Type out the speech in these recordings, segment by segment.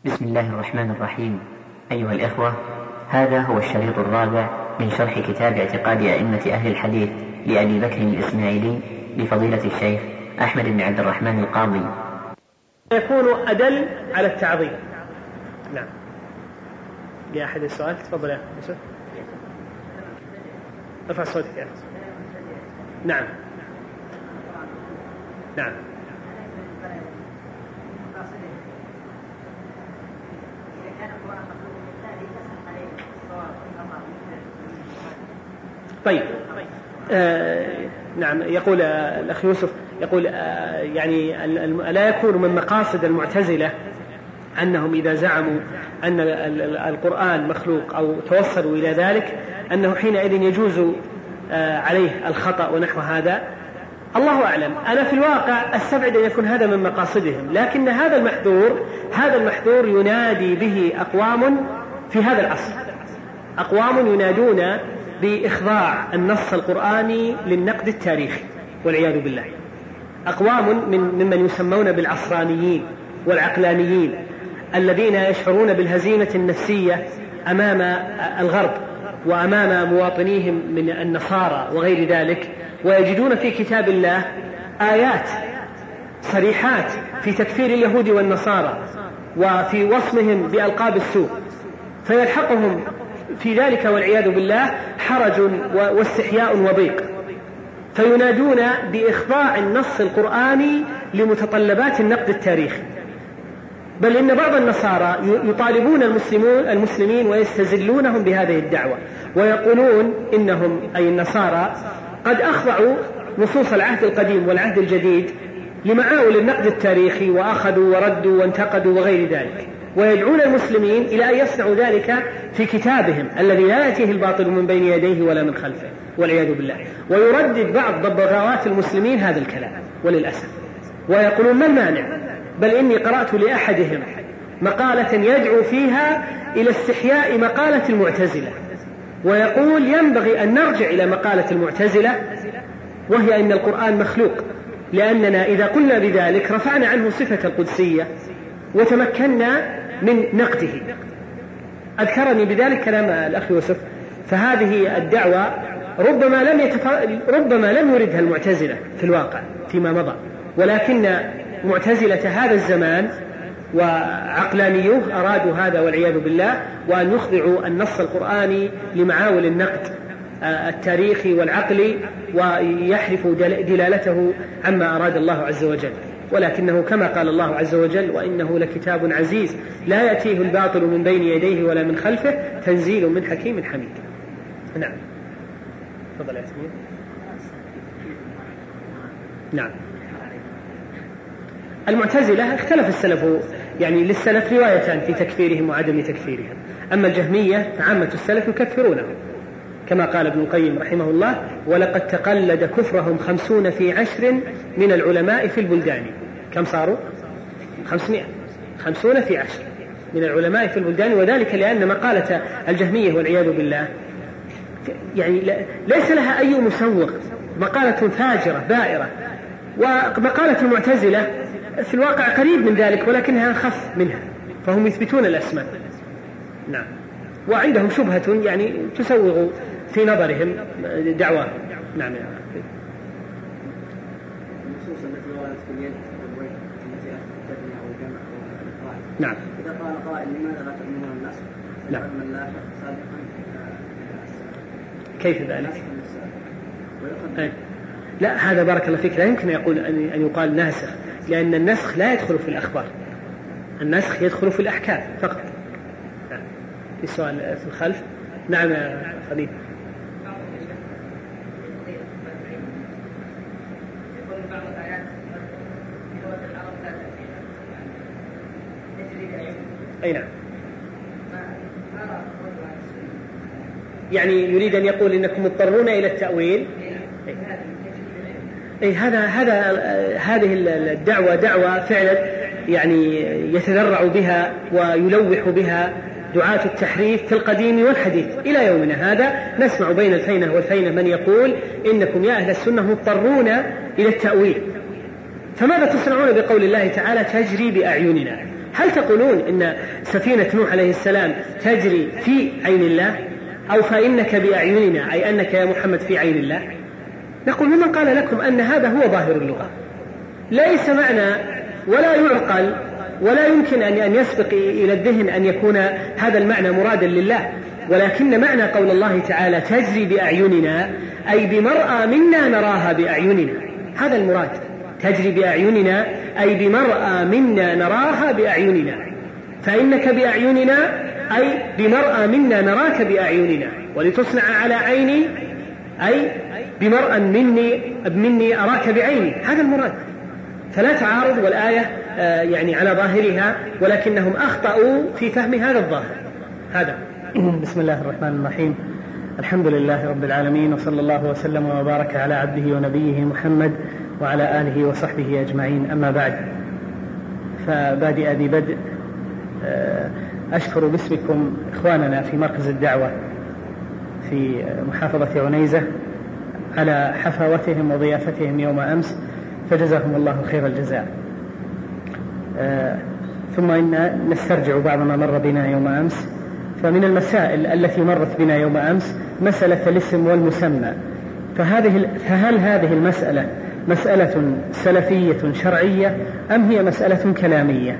بسم الله الرحمن الرحيم. أيها الإخوة، هذا هو الشريط الرابع من شرح كتاب اعتقاد أئمة أهل الحديث لأبي بكر الإسماعيلي لفضيلة الشيخ أحمد بن عبد الرحمن القاضي. يكون أدل على التعظيم. نعم. يا أحد السؤال؟ تفضل يا أخي. ارفع صوتك يا أخي. نعم. نعم. طيب. نعم. يقول الأخ يوسف، يقول يعني لا يكون من مقاصد المعتزلة أنهم إذا زعموا أن القرآن مخلوق أو توصلوا إلى ذلك أنه حينئذ يجوز عليه الخطأ ونحو هذا. الله أعلم. أنا في الواقع أستبعد أن يكون هذا من مقاصدهم، لكن هذا المحذور ينادي به أقوام في هذا العصر، أقوام ينادون بإخضاع النص القرآني للنقد التاريخي والعياذ بالله، أقوام ممن يسمون بالعصرانيين والعقلانيين الذين يشعرون بالهزيمة النفسية أمام الغرب وأمام مواطنيهم من النصارى وغير ذلك، ويجدون في كتاب الله آيات صريحات في تكفير اليهود والنصارى وفي وصمهم بألقاب السوء، فيلحقهم في ذلك والعياذ بالله حرج واستحياء وضيق، فينادون بإخضاع النص القرآني لمتطلبات النقد التاريخي. بل إن بعض النصارى يطالبون المسلمين ويستزلونهم بهذه الدعوة، ويقولون إنهم أي النصارى قد أخضعوا نصوص العهد القديم والعهد الجديد لمعاول النقد التاريخي، وأخذوا وردوا وانتقدوا وغير ذلك، ويدعون المسلمين إلى أن يصنعوا ذلك في كتابهم الذي لا يأتيه الباطل من بين يديه ولا من خلفه والعياذ بالله. ويردد بعض ببغاوات المسلمين هذا الكلام وللأسف، ويقولون ما المانع؟ بل إني قرأت لأحدهم مقالة يدعو فيها إلى استحياء مقالة المعتزلة، ويقول ينبغي أن نرجع إلى مقالة المعتزلة، وهي أن القرآن مخلوق، لأننا إذا قلنا بذلك رفعنا عنه صفة القدسية وتمكنا من نقده. أذكرني بذلك كلام الأخ يوسف. فهذه الدعوة ربما لم يردها المعتزلة في الواقع فيما مضى، ولكن معتزلة هذا الزمان وعقلانيوه أرادوا هذا والعياذ بالله، وأن يخضعوا النص القرآني لمعاول النقد التاريخي والعقلي، ويحرفوا دلالته عما أراد الله عز وجل. ولكنه كما قال الله عز وجل: وإنه لكتاب عزيز لا يأتيه الباطل من بين يديه ولا من خلفه تنزيل من حكيم حميد. نعم. تفضل يا ياسمين. نعم. المعتزلة اختلف السلف، يعني للسلف روايتان في تكفيرهم وعدم تكفيرهم. أما الجهمية فعامة السلف يكفرونهم، كما قال ابن القيم رحمه الله: ولقد تقلد كفرهم 50 في 10 من العلماء في البلدان. كم صاروا؟ 500. 50 في 10 من العلماء في البلدان. وذلك لأن مقالة الجهمية والعياذ بالله يعني ليس لها أي مسوق، مقالة فاجرة بائرة. ومقالة المعتزلة في الواقع قريب من ذلك، ولكنها أخف منها، فهم يثبتون الأسماء. نعم. وعندهم شبهة يعني تسوغ في نظرهم دعواهم. نعم. نعم. إذا قال قائل لماذا لا تؤمنون الناس؟ نعم. من لا صادقا كيف ذلك؟ لا، هذا بارك الله فيك لا يمكن أن يقال ناسخ، لأن النسخ لا يدخل في الأخبار، النسخ يدخل في الأحكام فقط. في سؤال في الخلف. نعم يا خليل. أي نعم. يعني يريد أن يقول إنكم مضطرون إلى التأويل. هذه الدعوة دعوة فعلا يعني يتذرع بها ويلوح بها دعاة التحريف في القديم والحديث إلى يومنا هذا. نسمع بين الفينة والفينة من يقول إنكم يا أهل السنة مضطرون إلى التأويل. فماذا تصنعون بقول الله تعالى: تجري بأعيننا؟ هل تقولون إن سفينة نوح عليه السلام تجري في عين الله، أو فإنك بأعيننا أي أنك يا محمد في عين الله؟ نقول ممن قال لكم أن هذا هو ظاهر اللغة، ليس معنى ولا يعقل ولا يمكن أن يسبق إلى الذهن أن يكون هذا المعنى مرادا لله، ولكن معنى قول الله تعالى تجري بأعيننا أي بمرأى منا نراها بأعيننا، هذا المراد. تجري بأعيننا أي بمرأى منا نراها بأعيننا، فإنك بأعيننا أي بمرأى منا نراك بأعيننا، ولتصنع على عيني أي بمرأى مني أراك بعيني، هذا المراد. فلا تعارض، والآية يعني على ظاهرها، ولكنهم أخطأوا في فهم هذا الظاهر. هذا. بسم الله الرحمن الرحيم، الحمد لله رب العالمين، وصلى الله وسلم وبارك على عبده ونبيه محمد وعلى آله وصحبه أجمعين. أما بعد، فبادئ ذي بدء أشكر باسمكم إخواننا في مركز الدعوة في محافظة عنيزة على حفاوتهم وضيافتهم يوم أمس، فجزاهم الله خير الجزاء. ثم إن نسترجع بعض ما مر بنا يوم أمس. فمن المسائل التي مرت بنا يوم أمس مسألة الاسم والمسمى، فهل هذه المسألة مسألة سلفية شرعية أم هي مسألة كلامية؟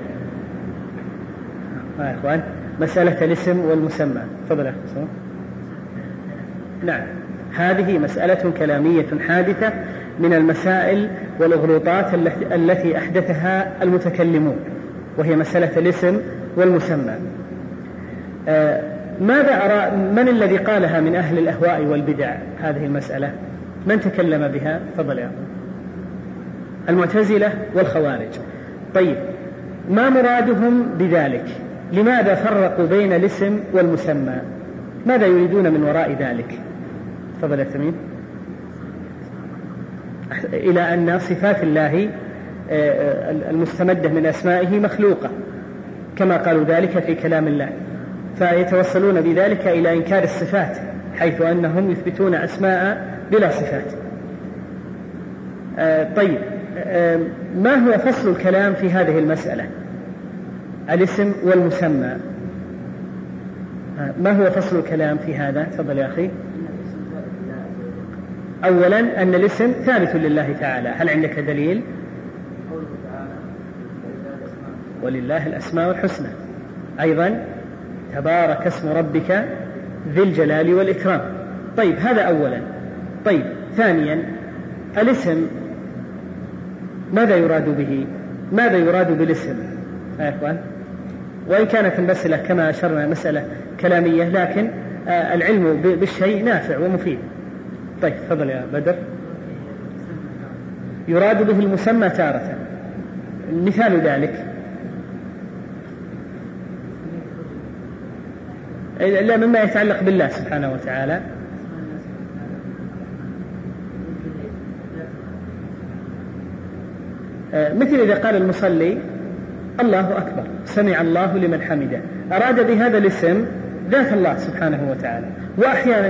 يا إخوان، مسألة الاسم والمسمى، تفضل. نعم، هذه مسألة كلامية حادثة من المسائل والأغلوطات التي أحدثها المتكلمون، وهي مسألة الاسم والمسمى. ماذا أرى من الذي قالها من أهل الأهواء والبدع؟ هذه المسألة من تكلم بها؟ تفضل يا المعتزلة والخوارج. طيب، ما مرادهم بذلك؟ لماذا فرقوا بين الاسم والمسمى؟ ماذا يريدون من وراء ذلك؟ تفضل يا تميم. إلى أن صفات الله المستمدة من أسمائه مخلوقة كما قالوا ذلك في كلام الله، فيتوصلون بذلك إلى إنكار الصفات، حيث أنهم يثبتون أسماء بلا صفات. طيب، ما هو فصل الكلام في هذه المسألة الاسم والمسمى؟ ما هو فصل الكلام في هذا؟ تفضل يا أخي. أولا أن الاسم ثابت لله تعالى، هل عندك دليل؟ ولله الأسماء الحسنى. أيضا تبارك اسم ربك ذي الجلال والإكرام. طيب، هذا أولا. طيب، ثانيا الاسم ماذا يراد به؟ ماذا يراد بالاسم يا إخوان؟ وإن كانت المسألة كما أشرنا مسألة كلامية، لكن العلم بالشيء نافع ومفيد. طيب، تفضل يا بدر. يراد به المسمى تارة، مثال ذلك لا مما يتعلق بالله سبحانه وتعالى. مثل إذا قال المصلي الله أكبر سمع الله لمن حمده، أراد بهذا الاسم ذات الله سبحانه وتعالى. وأحيانا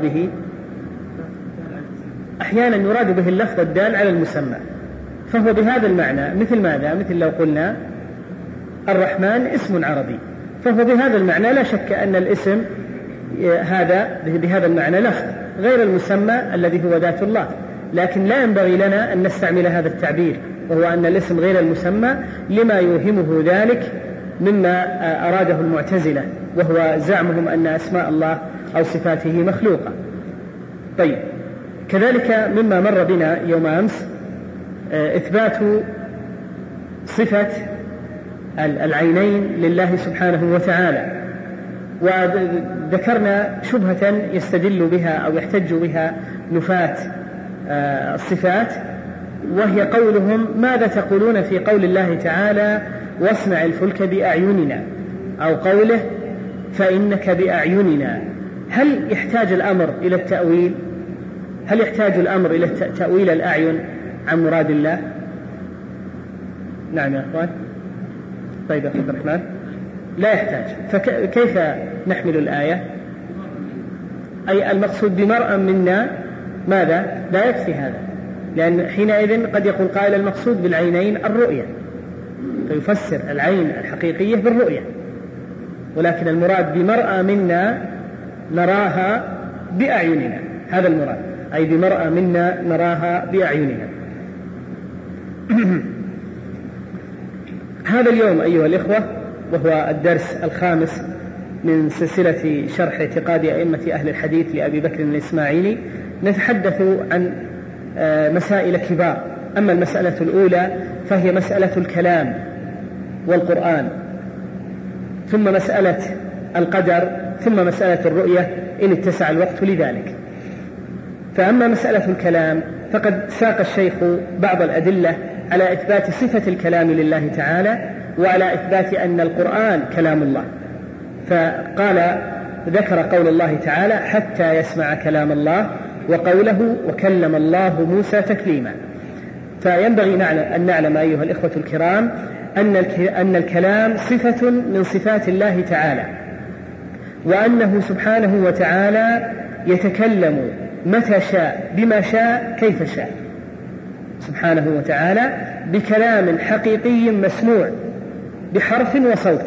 يراد به اللفظ الدال على المسمى، فهو بهذا المعنى. مثل ماذا؟ مثل لو قلنا الرحمن اسم عربي، فهو بهذا المعنى لا شك أن الاسم هذا بهذا المعنى لفظ غير المسمى الذي هو ذات الله، لكن لا ينبغي لنا أن نستعمل هذا التعبير، وهو أن الاسم غير المسمى، لما يوهمه ذلك مما أراده المعتزلة، وهو زعمهم أن أسماء الله أو صفاته مخلوقة. طيب، كذلك مما مر بنا يوم أمس إثبات صفة العينين لله سبحانه وتعالى، وذكرنا شبهة يستدل بها أو يحتج بها نفاة الصفات، وهي قولهم ماذا تقولون في قول الله تعالى واصنع الفلك بأعيننا، أو قوله فإنك بأعيننا؟ هل يحتاج الأمر إلى التأويل؟ هل يحتاج الأمر إلى تأويل الأعين عن مراد الله؟ نعم يا أخوان. طيب يا أخي عبد الرحمن، لا يحتاج. فكيف نحمل الآية؟ أي المقصود بمرأة منا ماذا؟ لا يكفي هذا، لأن حينئذ قد يقول قائل المقصود بالعينين الرؤية، فيفسر العين الحقيقية بالرؤية، ولكن المراد بمرأة منا نراها بأعيننا، هذا المراد، أي بمرأة منا نراها بأعيننا. هذا اليوم أيها الإخوة وهو الدرس الخامس من سلسلة شرح اعتقاد أئمة أهل الحديث لأبي بكر الإسماعيلي، نتحدث عن مسائل كبار. أما المسألة الأولى فهي مسألة الكلام والقرآن، ثم مسألة القدر، ثم مسألة الرؤية إن اتسع الوقت لذلك. فأما مسألة الكلام فقد ساق الشيخ بعض الأدلة على إثبات صفة الكلام لله تعالى وعلى إثبات أن القرآن كلام الله، فقال ذكر قول الله تعالى حتى يسمع كلام الله، وقوله وكلم الله موسى تكليما. فينبغي أن نعلم أيها الإخوة الكرام أن الكلام صفة من صفات الله تعالى، وأنه سبحانه وتعالى يتكلم متى شاء بما شاء كيف شاء سبحانه وتعالى بكلام حقيقي مسموع بحرف وصوت،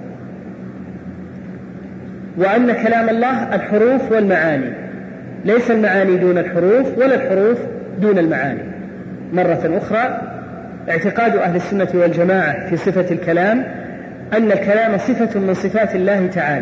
وأن كلام الله الحروف والمعاني، ليس المعاني دون الحروف ولا الحروف دون المعاني. مرة أخرى اعتقاد أهل السنة والجماعة في صفة الكلام أن الكلام صفة من صفات الله تعالى،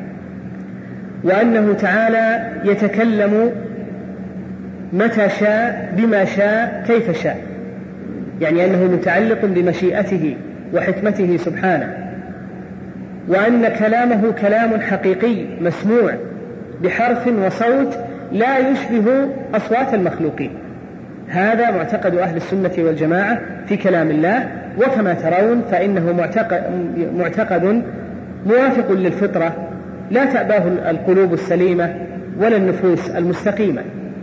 وأنه تعالى يتكلم متى شاء بما شاء كيف شاء، يعني أنه متعلق بمشيئته وحكمته سبحانه، وأن كلامه كلام حقيقي مسموع بحرف وصوت لا يشبه أصوات المخلوقين. هذا معتقد أهل السنة والجماعة في كلام الله، وكما ترون فإنه معتقد موافق للفطرة لا تأباه القلوب السليمة ولا النفوس المستقيمة.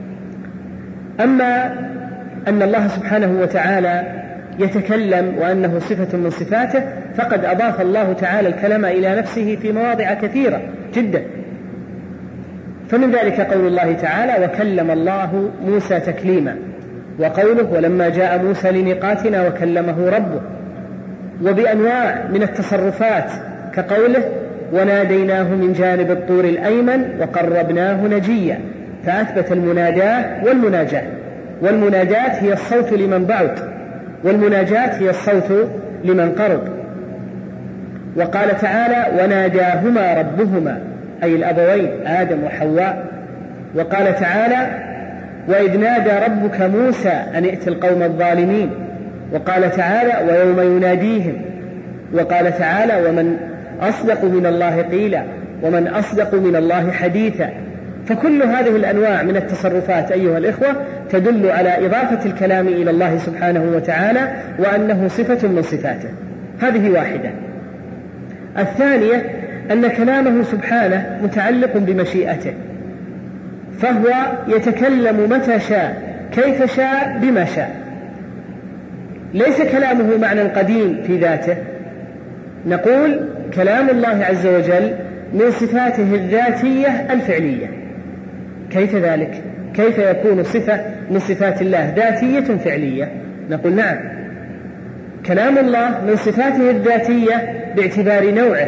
أما أن الله سبحانه وتعالى يتكلم وأنه صفة من صفاته، فقد أضاف الله تعالى الكلام إلى نفسه في مواضع كثيرة جدا، فمن ذلك قول الله تعالى وكلم الله موسى تكليما، وقوله ولما جاء موسى لميقاتنا وكلمه ربه، وبأنواع من التصرفات كقوله وناديناه من جانب الطور الأيمن وقربناه نجيا، فأثبت المناداة والمناجاة، والمنادات هي الصوت لمن بعد، والمناجات هي الصوت لمن قرب. وقال تعالى وناداهما ربهما أي الأبوين آدم وحواء. وقال تعالى وإذ نادى ربك موسى أن ائت القوم الظالمين. وقال تعالى ويوم يناديهم. وقال تعالى ومن أصدق من الله قيلا ومن أصدق من الله حديثا. فكل هذه الأنواع من التصرفات أيها الإخوة تدل على إضافة الكلام إلى الله سبحانه وتعالى وأنه صفة من صفاته. هذه واحدة. الثانية أن كلامه سبحانه متعلق بمشيئته، فهو يتكلم متى شاء كيف شاء بما شاء، ليس كلامه معنى قديم في ذاته. نقول كلام الله عز وجل من صفاته الذاتية الفعلية. كيف ذلك؟ كيف يكون صفة من صفات الله ذاتية فعلية؟ نقول نعم، كلام الله من صفاته الذاتية باعتبار نوعه،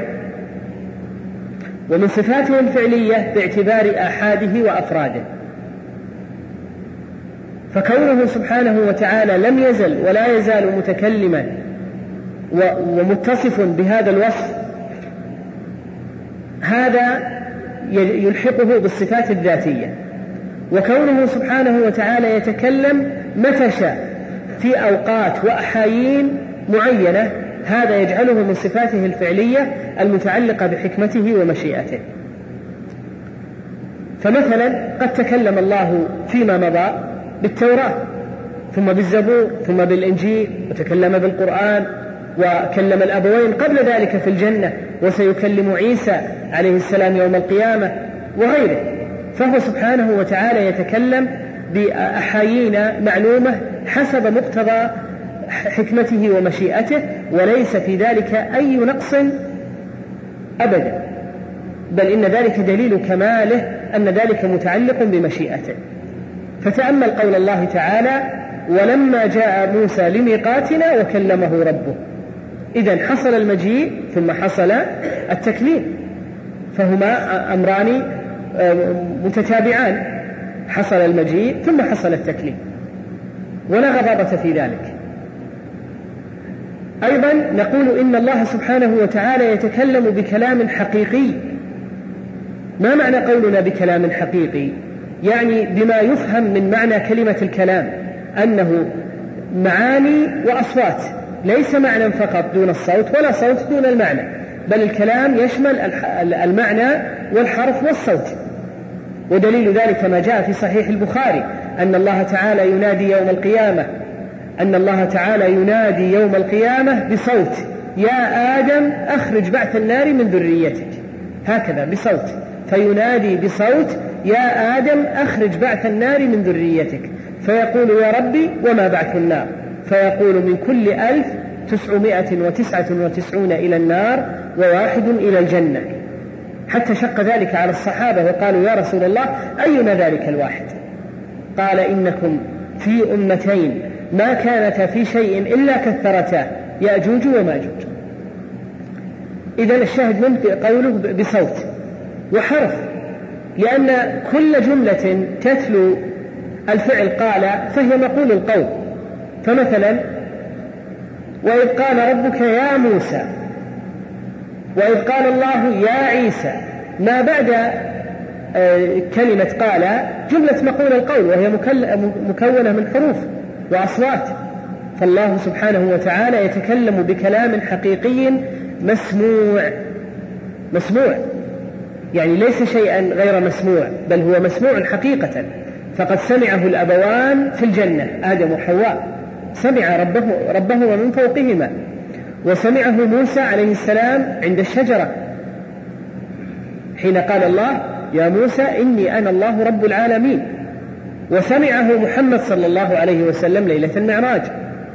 ومن صفاته الفعلية باعتبار آحاده وأفراده. فكونه سبحانه وتعالى لم يزل ولا يزال متكلما ومتصف بهذا الوصف، هذا يلحقه بالصفات الذاتية. وكونه سبحانه وتعالى يتكلم متى شاء في أوقات وأحايين معينة، هذا يجعله من صفاته الفعلية المتعلقة بحكمته ومشيئته. فمثلا قد تكلم الله فيما مضى بالتوراة، ثم بالزبور، ثم بالإنجيل، وتكلم بالقرآن، وكلم الأبوين قبل ذلك في الجنة، وسيكلم عيسى عليه السلام يوم القيامة وغيره. فهو سبحانه وتعالى يتكلم بأحايين معلومة حسب مقتضى حكمته ومشيئته، وليس في ذلك أي نقص أبدا، بل إن ذلك دليل كماله أن ذلك متعلق بمشيئته. فتأمل قول الله تعالى ولما جاء موسى لميقاتنا وكلمه ربه. إذن حصل المجيء ثم حصل التكليم، فهما أمران متتابعان، حصل المجيء ثم حصل التكليم، ولا غضاضة في ذلك. أيضا نقول إن الله سبحانه وتعالى يتكلم بكلام حقيقي. ما معنى قولنا بكلام حقيقي؟ يعني بما يفهم من معنى كلمة الكلام، أنه معاني وأصوات، ليس معنى فقط دون الصوت ولا صوت دون المعنى، بل الكلام يشمل المعنى والحرف والصوت. ودليل ذلك ما جاء في صحيح البخاري أن الله تعالى ينادي يوم القيامة، أن الله تعالى ينادي يوم القيامة بصوت: يا آدم أخرج بعث النار من ذريتك، هكذا بصوت، فينادي بصوت: يا آدم أخرج بعث النار من ذريتك، فيقول: يا ربي وما بعث النار؟ فيقول: من كل 1999 إلى النار و1 إلى الجنة. حتى شق ذلك على الصحابة وقالوا: يا رسول الله أينا ذلك الواحد؟ قال: إنكم في أمتين ما كانتا في شيء إلا كثرتا، يأجوج وماجوج. إذن الشاهد منه قوله بصوت وحرف، لأن كل جملة تتلو الفعل قال فهي مقول القول. فمثلا: وإذ قال ربك يا موسى، وإذ قال الله يا عيسى، ما بعد كلمة قال جملة مقول القول، وهي مكونة من حروف وأصوات. فالله سبحانه وتعالى يتكلم بكلام حقيقي مسموع، يعني ليس شيئا غير مسموع، بل هو مسموع حقيقة. فقد سمعه الأبوان في الجنة، آدم وحواء، سمع ربهما من فوقهما، وسمعه موسى عليه السلام عند الشجرة حين قال الله: يا موسى إني أنا الله رب العالمين. وسمعه محمد صلى الله عليه وسلم ليلة المعراج.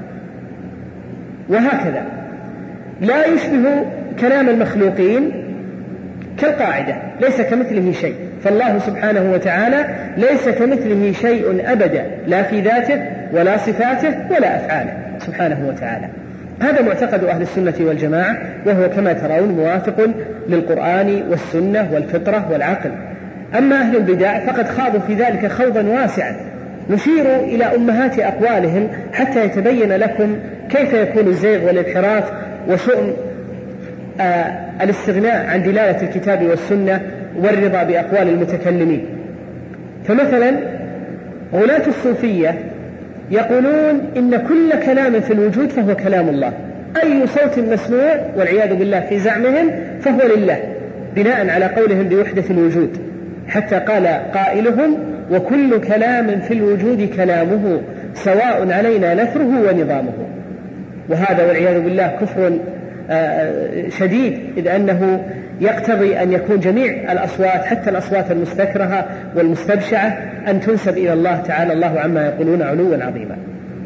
وهكذا لا يشبه كلام المخلوقين كالقاعدة، ليس كمثله شيء. فالله سبحانه وتعالى ليس كمثله شيء أبدا، لا في ذاته ولا صفاته ولا أفعاله سبحانه وتعالى. هذا معتقد أهل السنة والجماعة، وهو كما ترون موافق للقرآن والسنة والفطرة والعقل. أما أهل البدع فقد خاضوا في ذلك خوضا واسعا، نشير إلى أمهات أقوالهم حتى يتبين لكم كيف يكون الزيغ والانحراف وشؤم الاستغناء عن دلالة الكتاب والسنة والرضا بأقوال المتكلمين. فمثلا غلاة الصوفية يقولون إن كل كلام في الوجود فهو كلام الله، أي صوت مسموع والعياذ بالله في زعمهم فهو لله، بناء على قولهم بوحدة الوجود. حتى قال قائلهم: وكل كلام في الوجود كلامه، سواء علينا نثره ونظامه. وهذا والعياذ بالله كفر شديد، إذ أنه يقتضي أن يكون جميع الأصوات حتى الأصوات المستكرهة والمستبشعة أن تنسب إلى الله تعالى الله عما يقولون علوا عظيما.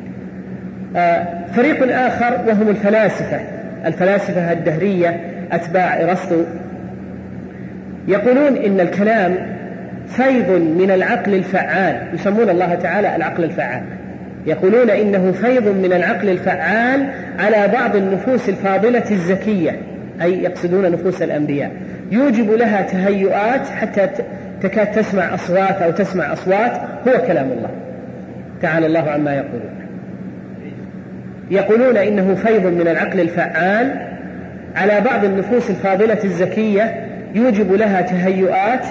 فريق آخر وهم الفلاسفة الدهرية أتباع أرسطو، يقولون إن الكلام فيض من العقل الفعال، يسمون الله تعالى العقل الفعال، يقولون إنه فيض من العقل الفعال على بعض النفوس الفاضلة الزكية، أي يقصدون نفوس الأنبياء، يوجب لها تهيؤات حتى تكاد تسمع أصوات أو تسمع أصوات، هو كلام الله تعالى الله عما يقولون. يقولون إنه فيض من العقل الفعال على بعض النفوس الفاضلة الزكية يوجب لها تهيؤات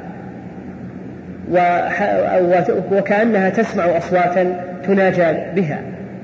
وكأنها تسمع أصواتا تناجى بها.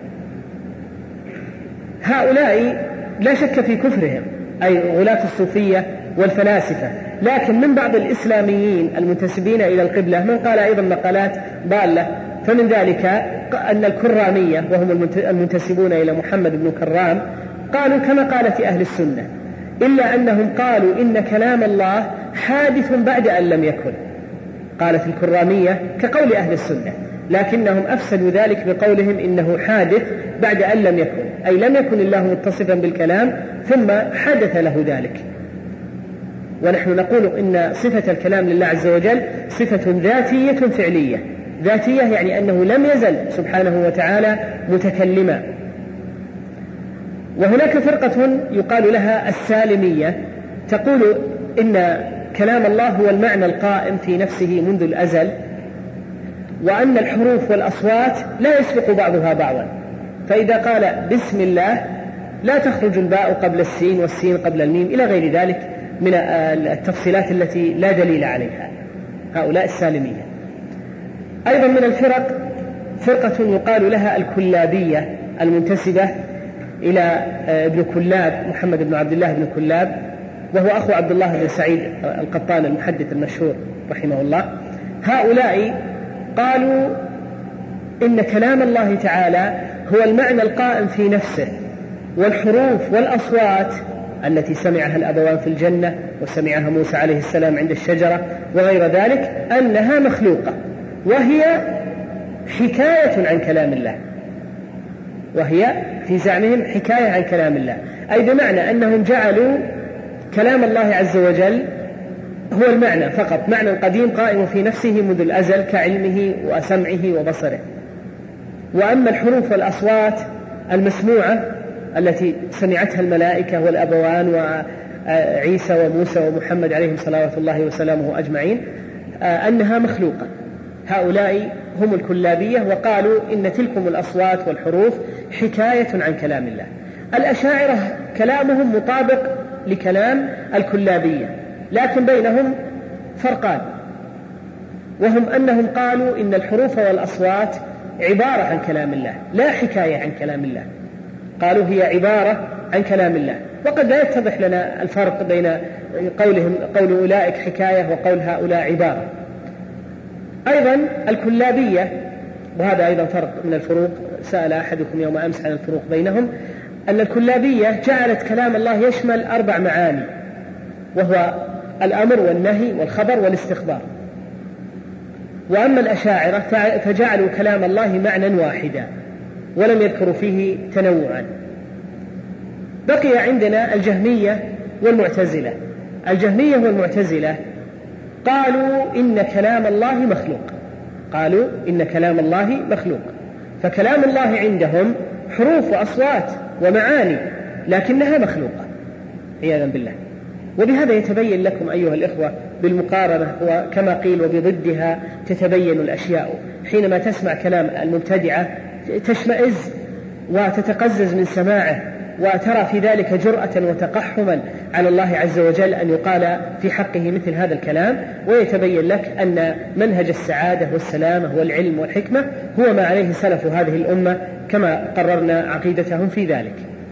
هؤلاء لا شك في كفرهم، أي غلاة الصوفية والفلاسفة، لكن من بعض الإسلاميين المنتسبين إلى القبلة من قال أيضا مقالات ضالة. فمن ذلك أن الكرامية وهم المنتسبون إلى محمد بن كرام قالوا كما قالت أهل السنة، إلا أنهم قالوا إن كلام الله حادث بعد أن لم يكن. قالت الكرامية كقول أهل السنة، لكنهم أفسدوا ذلك بقولهم إنه حادث بعد أن لم يكن، أي لم يكن الله متصفا بالكلام ثم حدث له ذلك. ونحن نقول إن صفة الكلام لله عز وجل صفة ذاتية فعلية. ذاتية يعني أنه لم يزل سبحانه وتعالى متكلما. وهناك فرقة يقال لها السالمية تقول إن كلام الله هو المعنى القائم في نفسه منذ الأزل، وأن الحروف والأصوات لا يسبق بعضها بعضا، فإذا قال بسم الله لا تخرج الباء قبل السين والسين قبل الميم إلى غير ذلك من التفصيلات التي لا دليل عليها. هؤلاء السالمية. أيضا من الفرق فرقة يقال لها الكلابية المنتسبة إلى ابن كلاب محمد بن عبد الله بن كلاب، وهو أخو عبد الله بن سعيد القطان المحدث المشهور رحمه الله. هؤلاء قالوا إن كلام الله تعالى هو المعنى القائم في نفسه، والحروف والأصوات التي سمعها الأبوان في الجنة وسمعها موسى عليه السلام عند الشجرة وغير ذلك أنها مخلوقة، وهي حكاية عن كلام الله، وهي في زعمهم حكاية عن كلام الله، أي بمعنى أنهم جعلوا كلام الله عز وجل هو المعنى فقط، معنى قديم قائم في نفسه منذ الأزل كعلمه وسمعه وبصره. وأما الحروف والأصوات المسموعة التي سمعتها الملائكة والأبوان وعيسى وموسى ومحمد عليهم صلوات الله وسلامه أجمعين أنها مخلوقة. هؤلاء هم الكلابية، وقالوا إن تلكم الأصوات والحروف حكاية عن كلام الله. الأشاعرة كلامهم مطابق لكلام الكلابية، لكن بينهم فرقان، وهم أنهم قالوا إن الحروف والأصوات عبارة عن كلام الله لا حكاية عن كلام الله، قالوا هي عبارة عن كلام الله. وقد لا يتضح لنا الفرق بين قول أولئك حكاية وقول هؤلاء عبارة. أيضا الكلابية، وهذا أيضا فرق من الفروق، سأل أحدكم يوم أمس عن الفروق بينهم، أن الكلابية جعلت كلام الله يشمل 4 معاني، وهو الأمر والنهي والخبر والاستخبار. وأما الأشاعرة فجعلوا كلام الله معنى واحدا ولم يذكروا فيه تنوعا. بقي عندنا الجهمية والمعتزلة. الجهمية والمعتزلة قالوا إن كلام الله مخلوق، قالوا إن كلام الله مخلوق، فكلام الله عندهم حروف وأصوات ومعاني لكنها مخلوقة عياذا بالله. وبهذا يتبين لكم أيها الإخوة بالمقارنة، وكما قيل وبضدها تتبين الأشياء. حينما تسمع كلام المبتدعة تشمئز وتتقزز من سماعه، وترى في ذلك جرأة وتقحما على الله عز وجل أن يقال في حقه مثل هذا الكلام، ويتبين لك أن منهج السعادة والسلامة والعلم والحكمة هو ما عليه سلف هذه الأمة كما قررنا عقيدتهم في ذلك.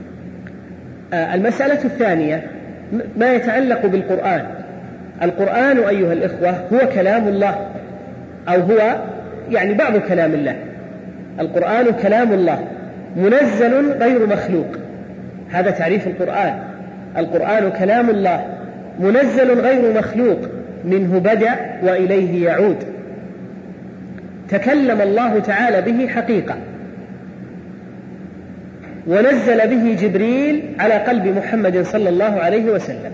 المسألة الثانية ما يتعلق بالقرآن. القرآن أيها الإخوة هو كلام الله، أو هو يعني بعض كلام الله. القرآن كلام الله منزل غير مخلوق، هذا تعريف القرآن. القرآن كلام الله منزل غير مخلوق، منه بدأ وإليه يعود، تكلم الله تعالى به حقيقة، ونزل به جبريل على قلب محمد صلى الله عليه وسلم.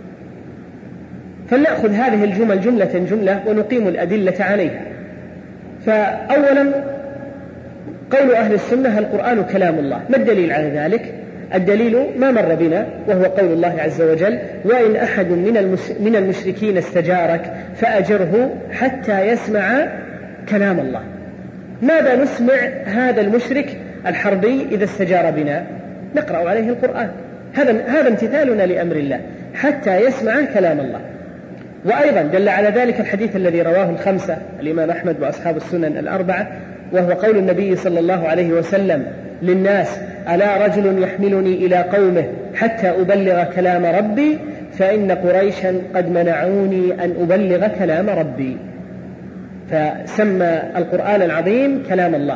فلنأخذ هذه الجمل جملة جملة ونقيم الأدلة عليها. فأولا قول أهل السنة القرآن كلام الله، ما الدليل على ذلك؟ الدليل ما مر بنا، وهو قول الله عز وجل: وإن أحد من المشركين استجارك فأجره حتى يسمع كلام الله. ماذا نسمع هذا المشرك الحربي إذا استجار بنا؟ نقرأ عليه القرآن. هذا امتثالنا لأمر الله حتى يسمع كلام الله. وأيضا دل على ذلك الحديث الذي رواه الخمسة، الإمام أحمد وأصحاب السنن الأربعة، وهو قول النبي صلى الله عليه وسلم للناس: ألا رجل يحملني إلى قومه حتى أبلغ كلام ربي، فإن قريشا قد منعوني أن أبلغ كلام ربي. فسمى القرآن العظيم كلام الله.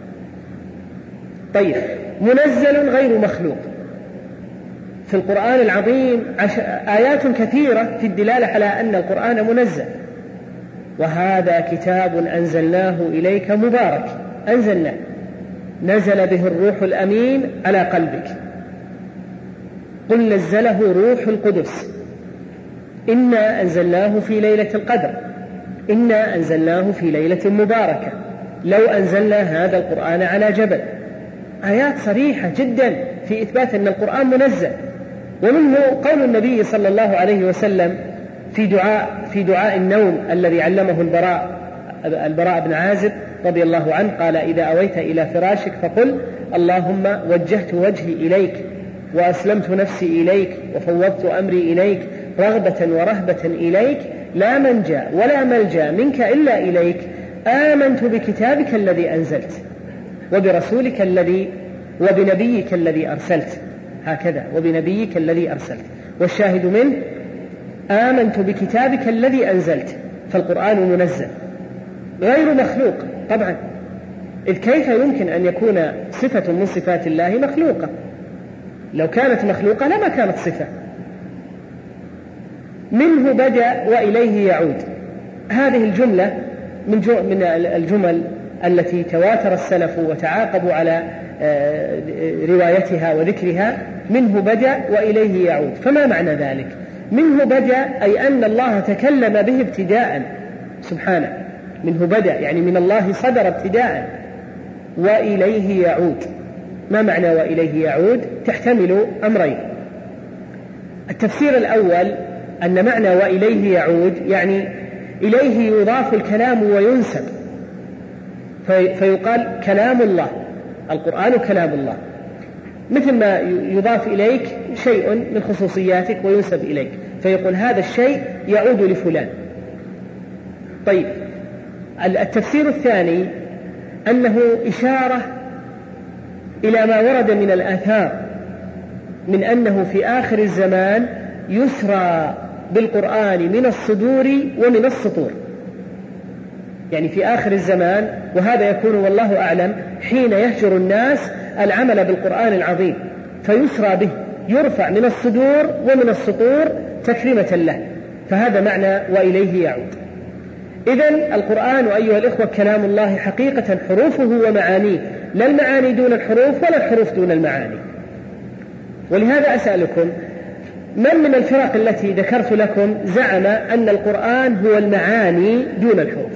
طيب، منزل غير مخلوق. في القرآن العظيم آيات كثيرة في الدلالة على أن القرآن منزل. وهذا كتاب أنزلناه إليك مبارك، أنزلناه، نزل به الروح الأمين على قلبك. قل نزله روح القدس، إنا أنزلناه في ليلة القدر، إنا أنزلناه في ليلة مباركة، لو أنزلنا هذا القرآن على جبل. آيات صريحة جدا في إثبات أن القرآن منزل. ومنه قول النبي صلى الله عليه وسلم في دعاء النوم الذي علمه البراء بن عازب رضي الله عنه، قال: إذا أويت إلى فراشك فقل: اللهم وجهت وجهي إليك وأسلمت نفسي إليك وفوضت أمري إليك رغبة ورهبة إليك، لا منجا ولا ملجا منك إلا إليك، آمنت بكتابك الذي أنزلت وبرسولك وبنبيك الذي أرسلت. هكذا: وبنبيك الذي أرسلت. والشاهد منه: آمنت بكتابك الذي أنزلت. فالقرآن منزل غير مخلوق طبعا، إذ كيف يمكن أن يكون صفة من صفات الله مخلوقة؟ لو كانت مخلوقة لما كانت صفة. منه بدأ وإليه يعود. هذه الجملة من الجمل التي تواتر السلف وتعاقبوا على روايتها وذكرها. منه بدأ وإليه يعود. فما معنى ذلك؟ منه بدأ أي أن الله تكلم به ابتداء سبحانه. منه بدأ يعني من الله صدر ابتداء. وإليه يعود. ما معنى وإليه يعود؟ تحتمل أمرين. التفسير الأول أن معنى وإليه يعود يعني إليه يضاف الكلام وينسب، فيقال كلام الله، القرآن كلام الله، مثل ما يضاف إليك شيء من خصوصياتك وينسب إليك، فيقول هذا الشيء يعود لفلان. طيب، التفسير الثاني أنه إشارة إلى ما ورد من الآثار من أنه في آخر الزمان يسرى بالقرآن من الصدور ومن السطور. يعني في آخر الزمان، وهذا يكون والله أعلم حين يهجر الناس العمل بالقرآن العظيم، فيسرى به، يرفع من الصدور ومن السطور تكريمة له. فهذا معنى وإليه يعود. إذن القرآن أيها الإخوة كلام الله حقيقة، حروفه ومعانيه، لا المعاني دون الحروف ولا الحروف دون المعاني. ولهذا أسألكم: من الفرق التي ذكرت لكم زعم أن القرآن هو المعاني دون الحروف؟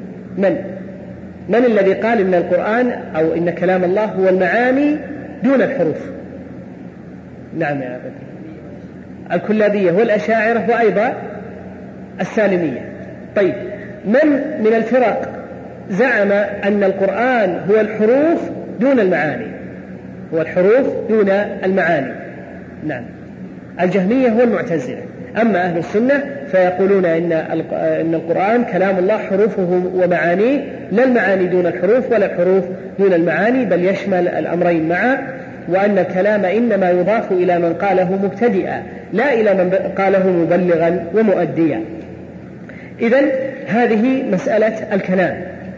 من الذي قال إن القرآن أو إن كلام الله هو المعاني دون الحروف؟ نعم يا أبي. الكلابية والأشاعرة وأيضا السالمية. طيب، من الفرق زعم أن القرآن هو الحروف دون المعاني؟ هو الحروف دون المعاني. نعم، الجهمية والمعتزلة. أما أهل السنة فيقولون إن القرآن كلام الله حروفه ومعانيه، لا المعاني دون الحروف ولا الحروف دون المعاني، بل يشمل الأمرين معا، وأن الكلام إنما يضاف إلى من قاله مبتدئا لا إلى من قاله مبلغا ومؤديا. إذن هذه مسألة الكلام.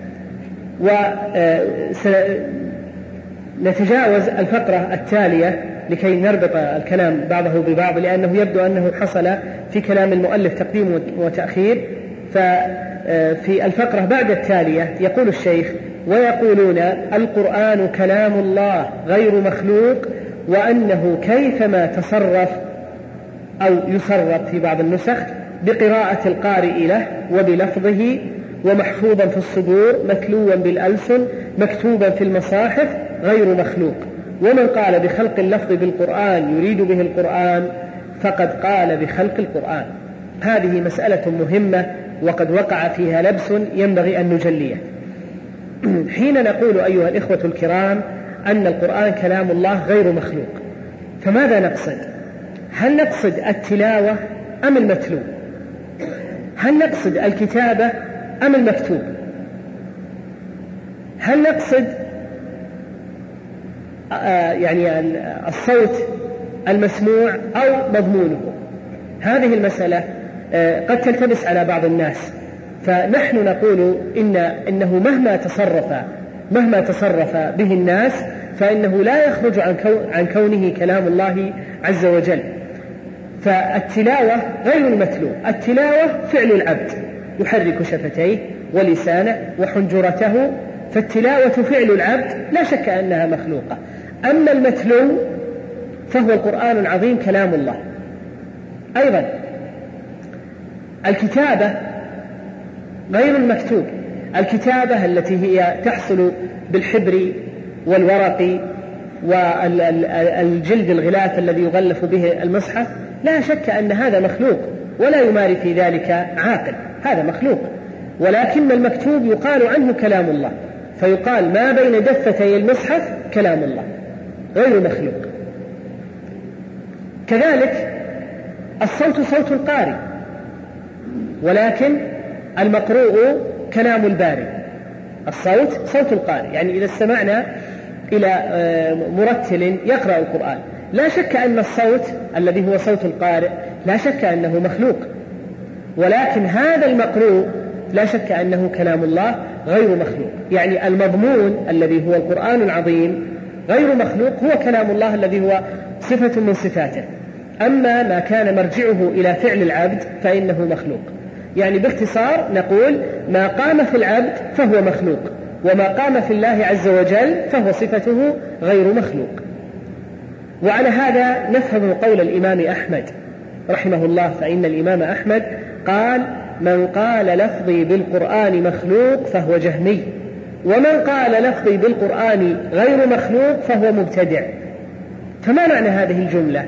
ونتجاوز الفقرة التالية لكي نربط الكلام بعضه ببعض، لأنه يبدو أنه حصل في كلام المؤلف تقديم وتأخير. ففي الفقرة بعد التالية يقول الشيخ: ويقولون القرآن كلام الله غير مخلوق، وأنه كيفما تصرف أو يصرف في بعض النسخ بقراءة القارئ له وبلفظه، ومحفوظا في الصدور، متلوا بالألسن، مكتوبا في المصاحف، غير مخلوق. ومن قال بخلق اللفظ بالقرآن يريد به القرآن فقد قال بخلق القرآن. هذه مسألة مهمة وقد وقع فيها لبس ينبغي أن نجليه. حين نقول أيها الإخوة الكرام أن القرآن كلام الله غير مخلوق، فماذا نقصد؟ هل نقصد التلاوة أم المتلو؟ هل نقصد الكتابة أم المكتوب؟ هل نقصد يعني الصوت المسموع أو مضمونه؟ هذه المسألة قد تلتبس على بعض الناس، فنحن نقول إنه مهما تصرف به الناس فإنه لا يخرج عن كونه كلام الله عز وجل. فالتلاوة غير المتلو. التلاوة فعل العبد، يحرك شفتيه ولسانه وحنجرته، فالتلاوة فعل العبد لا شك أنها مخلوقة. أما المتلو فهو القرآن العظيم كلام الله. أيضا الكتابة غير المكتوب. الكتابة التي هي تحصل بالحبر والورق والجلد الغلاف الذي يغلف به المصحف، لا شك أن هذا مخلوق ولا يماري في ذلك عاقل، هذا مخلوق، ولكن المكتوب يقال عنه كلام الله، فيقال ما بين دفتي المصحف كلام الله غير مخلوق. كذلك الصوت صوت القارئ، ولكن المقروء كلام الباري. الصوت صوت القارئ، يعني إذا استمعنا إلى مرتل يقرأ القرآن لا شك أن الصوت الذي هو صوت القارئ لا شك أنه مخلوق، ولكن هذا المقروء لا شك أنه كلام الله غير مخلوق، يعني المضمون الذي هو القرآن العظيم غير مخلوق، هو كلام الله الذي هو صفة من صفاته. أما ما كان مرجعه إلى فعل العبد فإنه مخلوق. يعني باختصار نقول ما قام في العبد فهو مخلوق، وما قام في الله عز وجل فهو صفته غير مخلوق. وعلى هذا نفهم قول الإمام أحمد رحمه الله، فإن الإمام أحمد قال من قال لفظي بالقرآن مخلوق فهو جهمي، ومن قال لفظي بالقرآن غير مخلوق فهو مبتدع. فما معنى هذه الجملة؟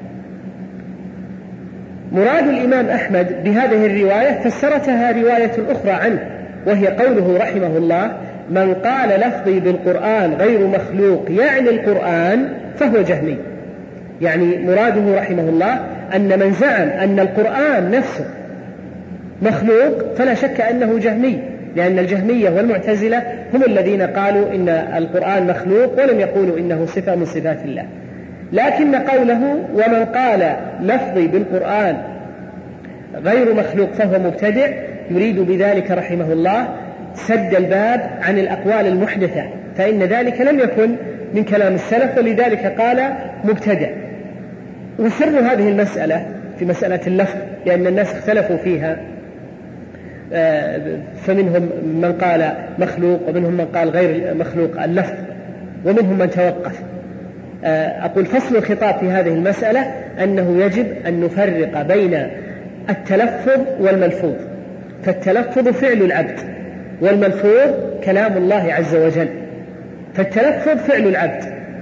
مراد الإمام أحمد بهذه الرواية فسرتها رواية أخرى عنه، وهي قوله رحمه الله من قال لفظي بالقرآن غير مخلوق يعني القرآن فهو جهمي. يعني مراده رحمه الله أن من زعم أن القرآن نفسه مخلوق فلا شك أنه جهمي، لأن الجهمية والمعتزلة هم الذين قالوا إن القرآن مخلوق ولم يقولوا إنه صفة من صفات الله. لكن قوله ومن قال لفظي بالقرآن غير مخلوق فهو مبتدع يريد بذلك رحمه الله سد الباب عن الأقوال المحدثة، فإن ذلك لم يكن من كلام السلف، ولذلك قال مبتدع. وسر هذه المسألة في مسألة اللفظ لأن الناس اختلفوا فيها، فمنهم من قال مخلوق ومنهم من قال غير مخلوق اللفظ ومنهم من توقف. أقول فصل الخطاب في هذه المسألة أنه يجب أن نفرق بين التلفظ والملفوظ، فالتلفظ فعل العبد والملفوظ كلام الله عز وجل. فالتلفظ فعل العبد،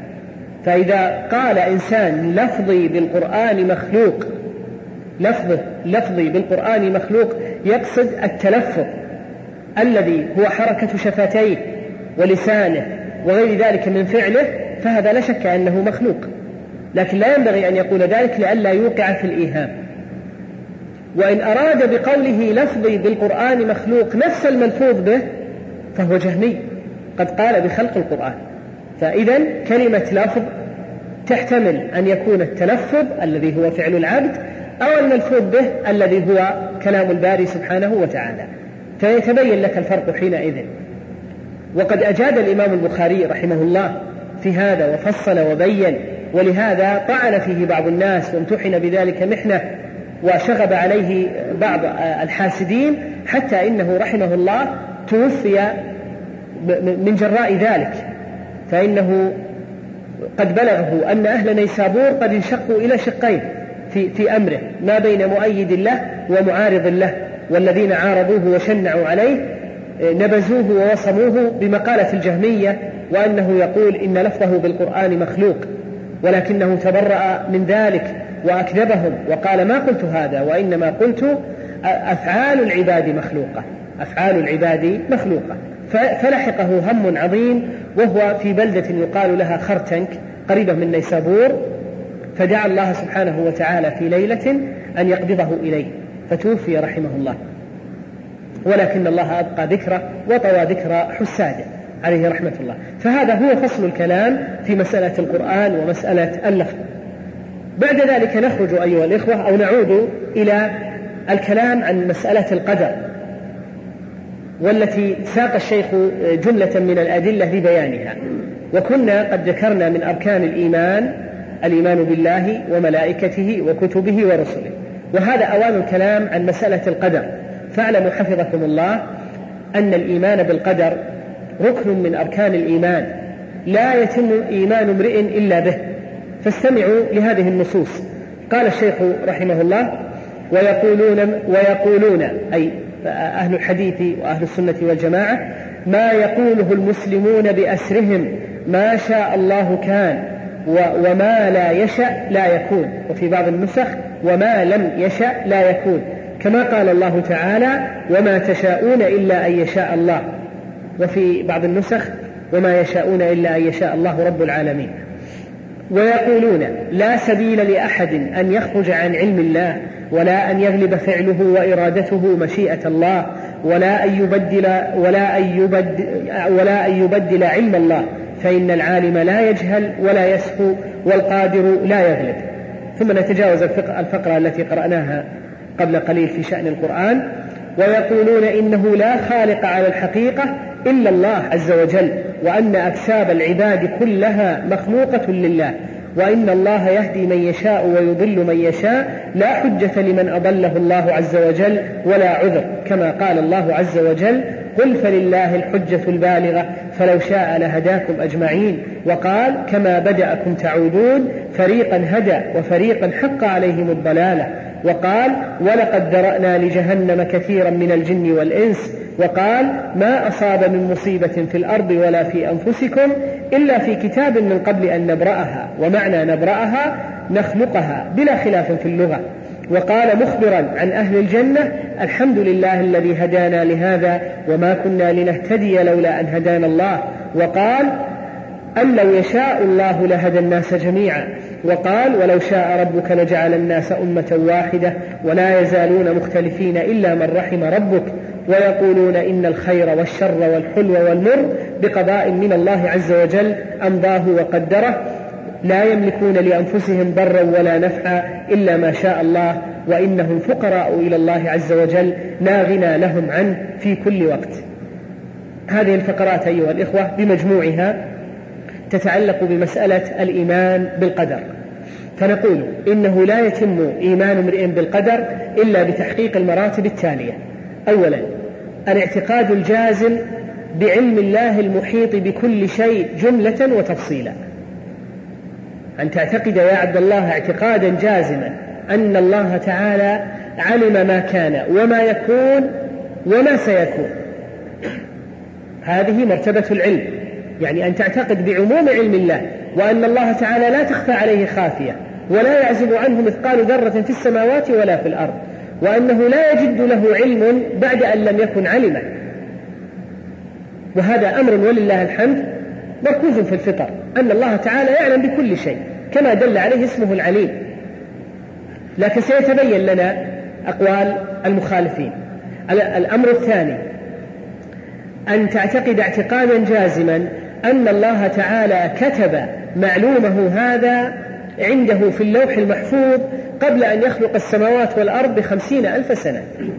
فإذا قال إنسان لفظي بالقرآن مخلوق، لفظي بالقرآن مخلوق يقصد التلفظ الذي هو حركة شفتيه ولسانه وغير ذلك من فعله، فهذا لا شك أنه مخلوق، لكن لا ينبغي أن يقول ذلك لئلا يوقع في الإيهام. وإن أراد بقوله لفظي بالقرآن مخلوق نفس الملفوظ به فهو جهمي قد قال بخلق القرآن. فإذا كلمة لفظ تحتمل أن يكون التلفظ الذي هو فعل العبد أو الملفوظ به الذي هو كلام الباري سبحانه وتعالى، فيتبين لك الفرق حينئذ. وقد أجاد الإمام البخاري رحمه الله في هذا وفصل وبين، ولهذا طعن فيه بعض الناس وامتحن بذلك محنة وشغب عليه بعض الحاسدين، حتى إنه رحمه الله توفي من جراء ذلك، فإنه قد بلغه أن أهل نيسابور قد انشقوا إلى شقين في أمره، ما بين مؤيد له ومعارض له، والذين عارضوه وشنعوا عليه نبذوه ووصموه بمقالة الجهمية وأنه يقول إن لفظه بالقرآن مخلوق، ولكنه تبرأ من ذلك وأكذبهم وقال ما قلت هذا، وإنما قلت أفعال العباد مخلوقة، أفعال العباد مخلوقة. فلحقه هم عظيم وهو في بلدة يقال لها خرتنك قريبة من نيسابور، فدعا الله سبحانه وتعالى في ليلة أن يقبضه إليه فتوفي رحمه الله، ولكن الله أبقى ذكره وطوى ذكر حساده عليه رحمة الله. فهذا هو فصل الكلام في مسألة القرآن ومسألة اللفظ. بعد ذلك نخرج أيها الإخوة أو نعود إلى الكلام عن مسألة القدر، والتي ساق الشيخ جملة من الأدلة لبيانها. وكنا قد ذكرنا من أركان الإيمان بالله وملائكته وكتبه ورسله، وهذا أوان الكلام عن مسألة القدر. فاعلموا حفظكم الله أن الإيمان بالقدر ركن من أركان الإيمان، لا يتم إيمان امرئ إلا به. فاستمعوا لهذه النصوص. قال الشيخ رحمه الله ويقولون أي أهل الحديث وأهل السنة والجماعة ما يقوله المسلمون بأسرهم ما شاء الله كان وما لا يشأ لا يكون، وفي بعض النسخ وما لم يشأ لا يكون، كما قال الله تعالى وما تشاءون إلا أن يشاء الله، وفي بعض النسخ وما يشاءون إلا أن يشاء الله رب العالمين. ويقولون لا سبيل لأحد أن يخرج عن علم الله، ولا أن يغلب فعله وإرادته مشيئة الله، ولا أن يبدل علم الله، فإن العالم لا يجهل ولا يسهو والقادر لا يغلب. ثم نتجاوز الفقرة التي قرأناها قبل قليل في شأن القرآن. ويقولون إنه لا خالق على الحقيقة إلا الله عز وجل، وأن أكساب العباد كلها مخلوقة لله، وإن الله يهدي من يشاء ويضل من يشاء، لا حجة لمن أضله الله عز وجل ولا عذر، كما قال الله عز وجل قل فلله الحجة البالغة فلو شاء لهداكم أجمعين. وقال كما بدأكم تعودون، فريقا هدى وفريقا حق عليهم الضلالة. وقال ولقد ذرأنا لجهنم كثيرا من الجن والإنس. وقال ما أصاب من مصيبة في الأرض ولا في أنفسكم إلا في كتاب من قبل أن نبرأها، ومعنى نبرأها نخلقها بلا خلاف في اللغة. وقال مخبرا عن أهل الجنة الحمد لله الذي هدانا لهذا وما كنا لنهتدي لولا أن هدانا الله. وقال أن لو يشاء الله لهدى الناس جميعا. وقال ولو شاء ربك لجعل الناس أمة واحدة ولا يزالون مختلفين إلا من رحم ربك. ويقولون إن الخير والشر والحلو والمر بقضاء من الله عز وجل أمضاه وقدره، لا يملكون لأنفسهم ضرا ولا نفعا إلا ما شاء الله، وإنهم فقراء إلى الله عز وجل لا غنى لهم عنه في كل وقت. هذه الفقرات أيها الإخوة بمجموعها تتعلق بمسألة الإيمان بالقدر. فنقول إنه لا يتم إيمان امرئ بالقدر إلا بتحقيق المراتب التالية: أولا الاعتقاد الجازم بعلم الله المحيط بكل شيء جملة وتفصيلا، أن تعتقد يا عبد الله اعتقادا جازما أن الله تعالى علم ما كان وما يكون وما سيكون. هذه مرتبة العلم، يعني أن تعتقد بعموم علم الله، وأن الله تعالى لا تخفى عليه خافية ولا يعزب عنه مثقال ذرة في السماوات ولا في الأرض، وأنه لا يجد له علم بعد أن لم يكن علما. وهذا أمر ولله الحمد مركوز في الفطر، أن الله تعالى يعلم بكل شيء كما دل عليه اسمه العليم. لكن سيتبين لنا أقوال المخالفين. الأمر الثاني أن تعتقد اعتقادا جازما أن الله تعالى كتب معلومه هذا عنده في اللوح المحفوظ قبل أن يخلق السماوات والأرض ب50,000 سنة.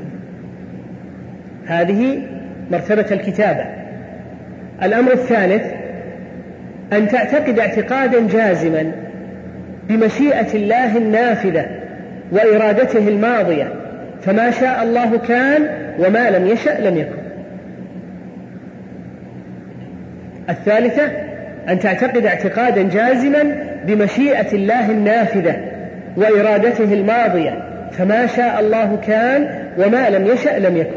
هذه مرتبة الكتابة. الأمر الثالث أن تعتقد اعتقادا جازما بمشيئة الله النافذة وإرادته الماضية، فما شاء الله كان وما لم يشأ لم يكن. الثالثة أن تعتقد اعتقادا جازما بمشيئة الله النافذة وإرادته الماضية، فما شاء الله كان وما لم يشأ لم يكن.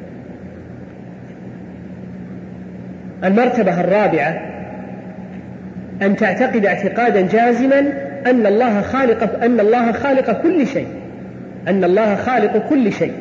المرتبة الرابعة أن تعتقد اعتقادا جازما أن الله خالق كل شيء، أن الله خالق كل شيء،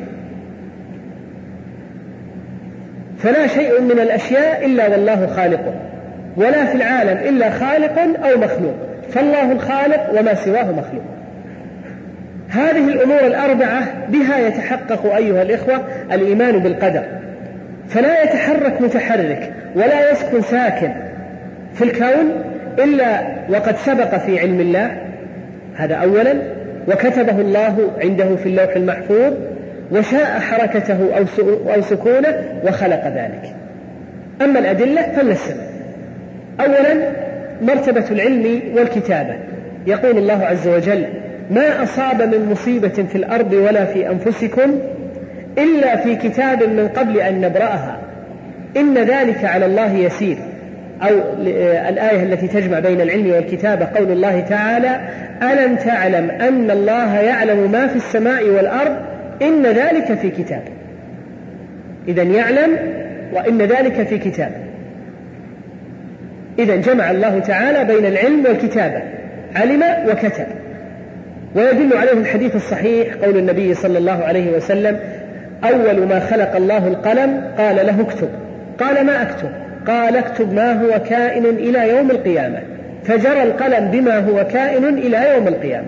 فلا شيء من الأشياء إلا والله خالقه، ولا في العالم إلا خالق أو مخلوق، فالله الخالق وما سواه مخلوق. هذه الأمور الأربعة بها يتحقق أيها الإخوة الإيمان بالقدر، فلا يتحرك متحرك ولا يسكن ساكن في الكون إلا وقد سبق في علم الله، هذا أولا، وكتبه الله عنده في اللوح المحفوظ، وشاء حركته أو سكونه وخلق ذلك. أما الأدلة فلنسمع. أولا مرتبة العلم والكتابة. يقول الله عز وجل ما أصاب من مصيبة في الأرض ولا في أنفسكم إلا في كتاب من قبل أن نبرأها إن ذلك على الله يسير. أو الآية التي تجمع بين العلم والكتابة قول الله تعالى ألم تعلم أن الله يعلم ما في السماء والأرض إن ذلك في كتاب. إذن يعلم وإن ذلك في كتاب. إذن جمع الله تعالى بين العلم والكتابة، علم وكتب. ويدل عليه الحديث الصحيح قول النبي صلى الله عليه وسلم: أول ما خلق الله القلم قال له اكتب، قال ما أكتب؟ قال اكتب ما هو كائن إلى يوم القيامة، فجرى القلم بما هو كائن إلى يوم القيامة.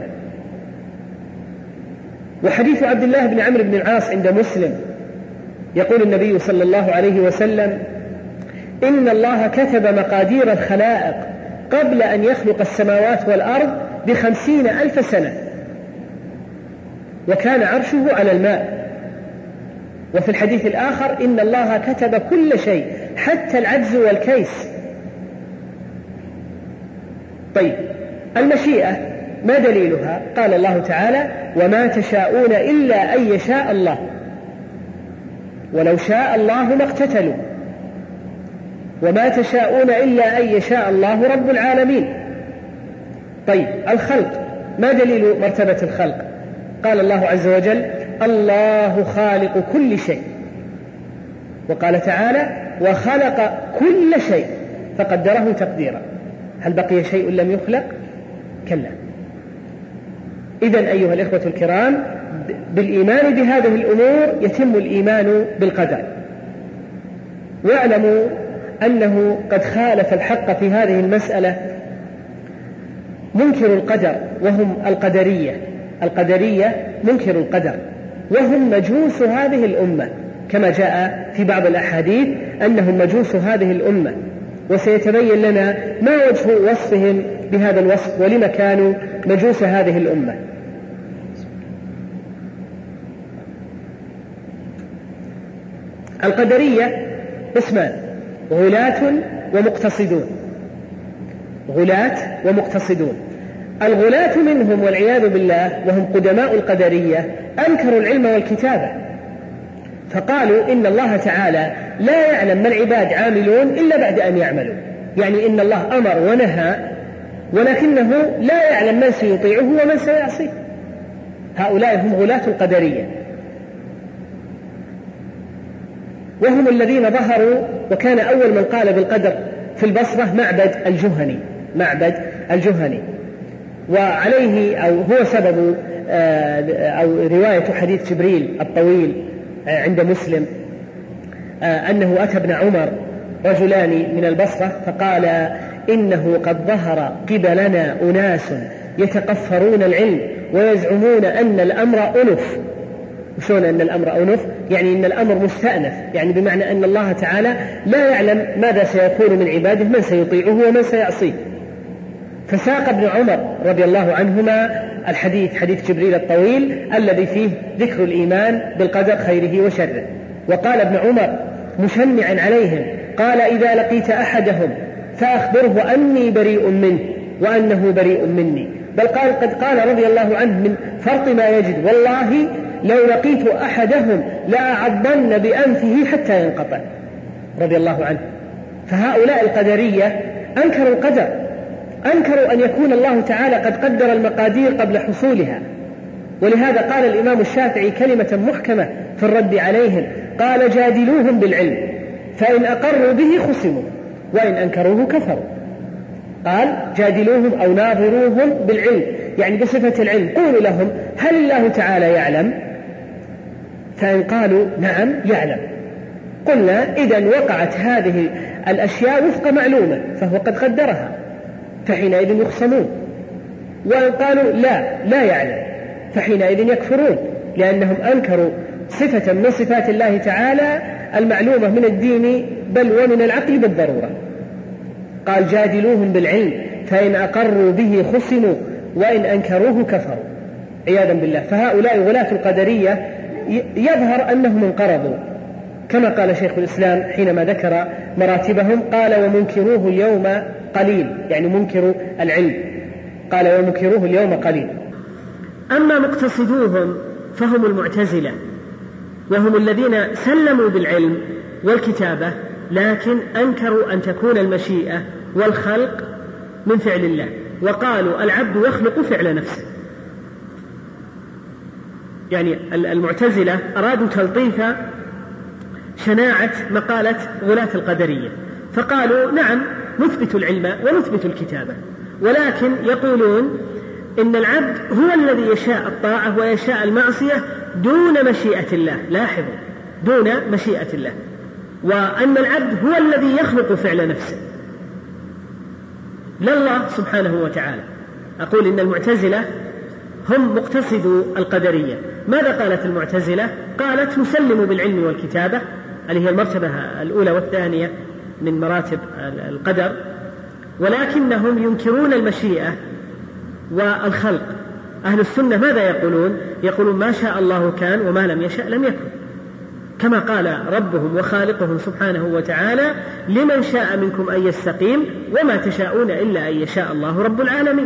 وحديث عبد الله بن عمرو بن العاص عند مسلم يقول النبي صلى الله عليه وسلم: إن الله كتب مقادير الخلائق قبل أن يخلق السماوات والأرض ب50,000 سنة، وكان عرشه على الماء. وفي الحديث الآخر: إن الله كتب كل شيء حتى العجز والكيس. طيب، المشيئة ما دليلها؟ قال الله تعالى: وما تشاءون إلا أن يشاء الله، ولو شاء الله ما اقتتلوا، وما تشاءون إلا أن يشاء الله رب العالمين. طيب، الخلق ما دليل مرتبة الخلق؟ قال الله عز وجل: الله خالق كل شيء. وقال تعالى: وخلق كل شيء فقدره تقديرا. هل بقي شيء لم يخلق؟ كلا. إذن أيها الإخوة الكرام، بالإيمان بهذه الأمور يتم الإيمان بالقدر. واعلموا أنه قد خالف الحق في هذه المسألة منكر القدر، وهم القدرية منكر القدر، وهم مجوس هذه الأمة، كما جاء في بعض الأحاديث أنهم مجوس هذه الأمة. وسيتبين لنا ما وجه وصفهم بهذا الوصف ولما كانوا مجوس هذه الأمة. القدرية اسمان: غلاة ومقتصدون. غلاة ومقتصدون. الغلاة منهم والعياذ بالله وهم قدماء القدرية أنكروا العلم والكتابة، فقالوا إن الله تعالى لا يعلم ما العباد عاملون إلا بعد أن يعملوا، يعني إن الله أمر ونهى ولكنه لا يعلم من سيطيعه ومن سيعصيه. هؤلاء هم غلاة القدرية، وهم الذين ظهروا. وكان أول من قال بالقدر في البصرة معبد الجهني، وعليه أو هو سبب أو رواية حديث جبريل الطويل عند مسلم أنه أتى ابن عمر رجلان من البصرة فقال: إنه قد ظهر قبلنا أناس يتقفرون العلم ويزعمون أن الأمر أنف. وشون أن الأمر أنف؟ يعني أن الأمر مستأنف، يعني بمعنى أن الله تعالى لا يعلم ماذا سيكون من عباده، من سيطيعه ومن سيعصيه. فساق ابن عمر رضي الله عنهما الحديث، حديث جبريل الطويل الذي فيه ذكر الإيمان بالقدر خيره وشره. وقال ابن عمر مشنعا عليهم، قال: إذا لقيت أحدهم فأخبره أني بريء منه وأنه بريء مني. بل قد قال رضي الله عنه من فرط ما يجد: والله لو لقيت أحدهم لأعضن بأنفه حتى ينقطع، رضي الله عنه. فهؤلاء القدرية أنكروا القدر، أنكروا أن يكون الله تعالى قد قدر المقادير قبل حصولها. ولهذا قال الإمام الشافعي كلمة محكمة في الرد عليهم، قال: جادلوهم بالعلم فإن أقروا به خصموا وإن أنكروه كفروا. قال: جادلوهم أو ناظروهم بالعلم، يعني بصفة العلم. قولوا لهم: هل الله تعالى يعلم؟ فإن قالوا نعم يعلم، قلنا: إذن وقعت هذه الأشياء وفق معلومة فهو قد قدرها، فحينئذ يخصمون. وإن قالوا لا يعلم، فحينئذ يكفرون، لأنهم أنكروا صفة من صفات الله تعالى المعلومة من الدين بل ومن العقل بالضرورة. قال: جادلوهم بالعلم فإن أقروا به خصموا وإن أنكروه كفروا، عياذا بالله. فهؤلاء غلاة القدرية يظهر أنهم انقرضوا، كما قال شيخ الإسلام حينما ذكر مراتبهم، قال: ومنكروه اليوم قليل، يعني منكر العلم، قال: ومنكروه اليوم قليل. أما مقتصدوهم فهم المعتزلة، وهم الذين سلموا بالعلم والكتابة لكن أنكروا أن تكون المشيئة والخلق من فعل الله، وقالوا العبد يخلق فعل نفسه. يعني المعتزلة أرادوا تلطيف شناعة مقالة غلاة القدرية، فقالوا: نعم، نثبت العلم ونثبت الكتابة، ولكن يقولون إن العبد هو الذي يشاء الطاعة ويشاء المعصية دون مشيئة الله. لاحظوا، دون مشيئة الله، وأن العبد هو الذي يخلق فعل نفسه لا الله سبحانه وتعالى. أقول إن المعتزلة هم مقتصدو القدرية. ماذا قالت المعتزلة؟ قالت نسلم بالعلم والكتابة، اللي هي المرتبة الأولى والثانية من مراتب القدر، ولكنهم ينكرون المشيئة والخلق. أهل السنة ماذا يقولون؟ يقولون ما شاء الله كان وما لم يشاء لم يكن، كما قال ربهم وخالقهم سبحانه وتعالى لمن شاء منكم أن يستقيم وما تشاءون إلا أن يشاء الله رب العالمين.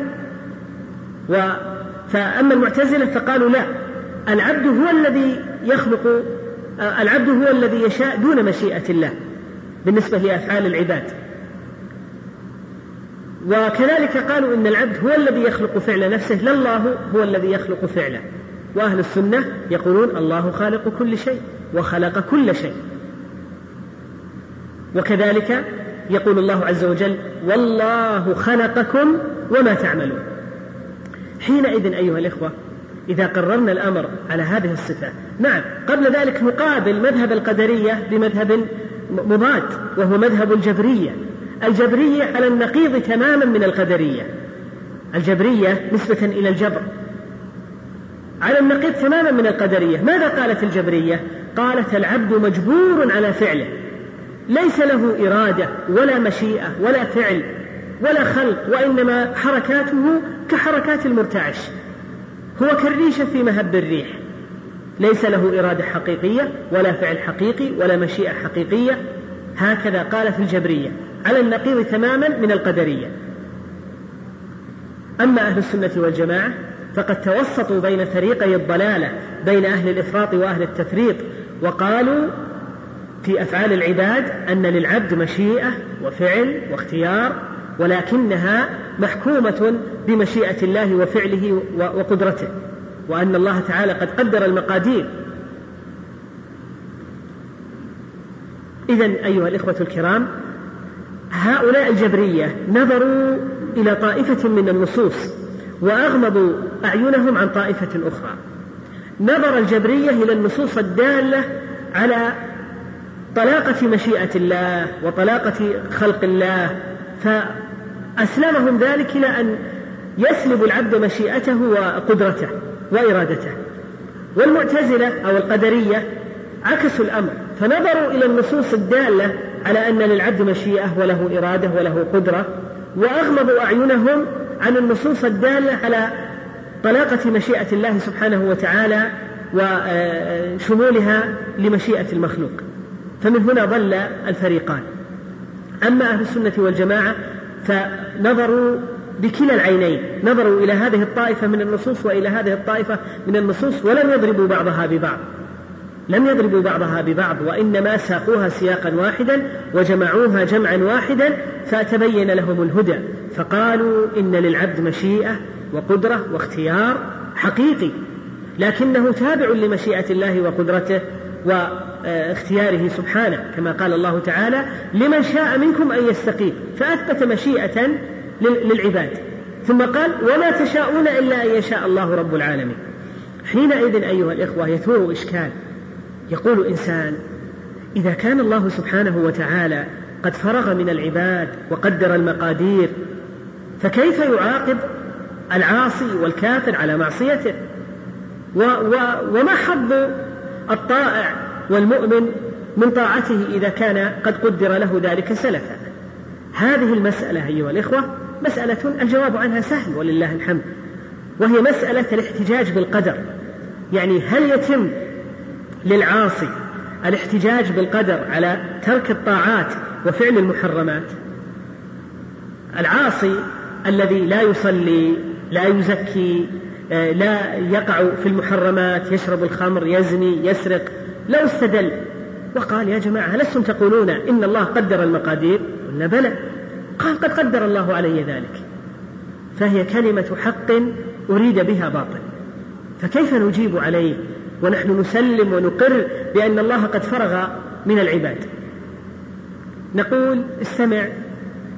فأما المعتزلة فقالوا لا، العبد هو الذي يخلق، العبد هو الذي يشاء دون مشيئة الله بالنسبة لأفعال العباد. وكذلك قالوا إن العبد هو الذي يخلق فعل نفسه لا الله هو الذي يخلق فعله. وأهل السنة يقولون الله خالق كل شيء وخلق كل شيء. وكذلك يقول الله عز وجل والله خلقكم وما تعملون. حينئذ أيها الإخوة إذا قررنا الأمر على هذه الصفة، نعم قبل ذلك نقابل مذهب القدرية بمذهب مضاد وهو مذهب الجبرية. الجبرية على النقيض تماما من القدرية. الجبرية نسبة إلى الجبر على النقيض تماما من القدرية. ماذا قالت الجبرية؟ قالت العبد مجبور على فعله، ليس له إرادة ولا مشيئة ولا فعل ولا خلق، وإنما حركاته كحركات المرتعش، هو كالريشة في مهب الريح، ليس له إرادة حقيقية ولا فعل حقيقي ولا مشيئة حقيقية. هكذا قالت الجبرية على النقيض تماما من القدرية. أما أهل السنة والجماعة فقد توسطوا بين فريقي الضلالة، بين أهل الإفراط وأهل التفريط، وقالوا في أفعال العباد أن للعبد مشيئة وفعل واختيار، ولكنها محكومة بمشيئة الله وفعله وقدرته، وأن الله تعالى قد قدر المقادير. إذن أيها الإخوة الكرام، هؤلاء الجبرية نظروا إلى طائفة من النصوص وأغمضوا أعينهم عن طائفة أخرى. نظر الجبرية إلى النصوص الدالة على طلاقة مشيئة الله وطلاقة خلق الله، فأسلمهم ذلك إلى أن يسلب العبد مشيئته وقدرته وإرادته. والمعتزلة أو القدرية عكسوا الأمر، فنظروا إلى النصوص الدالة على أن للعبد مشيئة وله إرادة وله قدرة، وأغمضوا أعينهم عن النصوص الدالة على طلاقة مشيئة الله سبحانه وتعالى وشمولها لمشيئة المخلوق. فمن هنا ضل الفريقان. أما أهل السنة والجماعة فنظروا بكلا العينين، نظروا إلى هذه الطائفة من النصوص وإلى هذه الطائفة من النصوص، ولم يضربوا بعضها ببعض، لم يضربوا بعضها ببعض، وإنما ساقوها سياقا واحدا وجمعوها جمعا واحدا، فتبين لهم الهدى، فقالوا إن للعبد مشيئة وقدرة واختيار حقيقي، لكنه تابع لمشيئة الله وقدرته واختياره سبحانه، كما قال الله تعالى لمن شاء منكم أن يستقيم، فأثبت مشيئة للعباد، ثم قال وما تشاءون إلا أن يشاء الله رب العالمين. حينئذ أيها الإخوة يثور إشكال، يقول إنسان إذا كان الله سبحانه وتعالى قد فرغ من العباد وقدر المقادير، فكيف يعاقب العاصي والكافر على معصيته؟ وما حظ الطائع والمؤمن من طاعته إذا كان قد قدر له ذلك سلفا؟ هذه المسألة أيها الإخوة مسألة الجواب عنها سهل ولله الحمد، وهي مسألة الاحتجاج بالقدر. يعني هل يتم للعاصي الاحتجاج بالقدر على ترك الطاعات وفعل المحرمات؟ العاصي الذي لا يصلي لا يزكي لا يقع في المحرمات، يشرب الخمر يزني يسرق، لو استدل وقال يا جماعة لستم تقولون إن الله قدر المقادير؟ قلنا بلى، قال قد قدر الله علي ذلك، فهي كلمة حق أريد بها باطل، فكيف نجيب عليه ونحن نسلم ونقر بأن الله قد فرغ من العباد؟ نقول استمع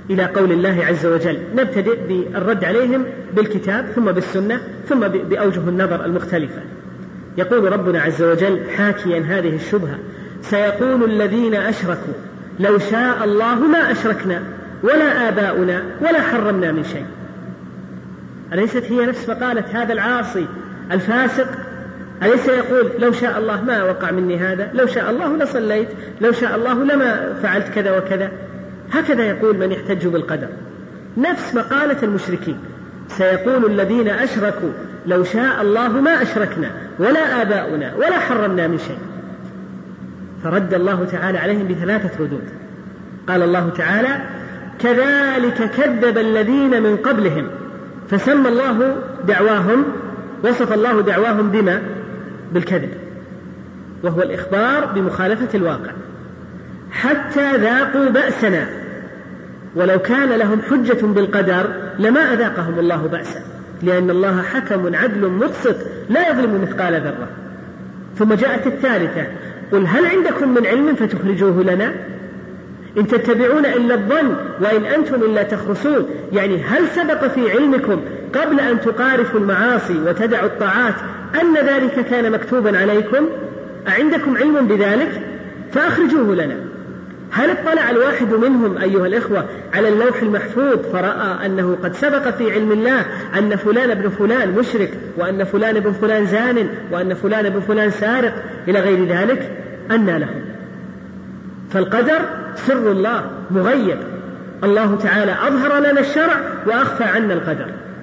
إلى قول الله عز وجل. نبتدئ بالرد عليهم بالكتاب ثم بالسنة ثم بأوجه النظر المختلفة. يقول ربنا عز وجل حاكيا هذه الشبهة: سيقول الذين أشركوا لو شاء الله ما أشركنا ولا آباؤنا ولا حرمنا من شيء. أليست هي نفس مقالة هذا العاصي الفاسق؟ أليس يقول لو شاء الله ما وقع مني هذا، لو شاء الله لصليت، لو شاء الله لما فعلت كذا وكذا؟ هكذا يقول من يحتج بالقدر، نفس مقالة المشركين: سيقول الذين أشركوا لو شاء الله ما أشركنا ولا آباؤنا ولا حرمنا من شيء. فرد الله تعالى عليهم بثلاثة ردود. قال الله تعالى: كذلك كذب الذين من قبلهم، فسمى الله دعواهم، وصف الله دعواهم بما؟ بالكذب، وهو الإخبار بمخالفة الواقع، حتى ذاقوا بأسنا، ولو كان لهم حجة بالقدر لما أذاقهم الله بأسا، لأن الله حكم عدل مقسط لا يظلم مثقال ذرة. ثم جاءت الثالثة: قل هل عندكم من علم فتخرجوه لنا؟ إن تتبعون إلا الظن وإن أنتم إلا تخرصون. يعني هل سبق في علمكم قبل أن تقارفوا المعاصي وتدعوا الطاعات أن ذلك كان مكتوبا عليكم؟ أعندكم علم بذلك؟ فأخرجوه لنا. هل اطلع الواحد منهم أيها الإخوة على اللوح المحفوظ فرأى أنه قد سبق في علم الله أن فلان ابن فلان مشرك، وأن فلان ابن فلان زان، وأن فلان ابن فلان سارق إلى غير ذلك؟ أنى لهم. فالقدر سر الله مغيب، الله تعالى أظهر لنا الشرع وأخفى عنا القدر.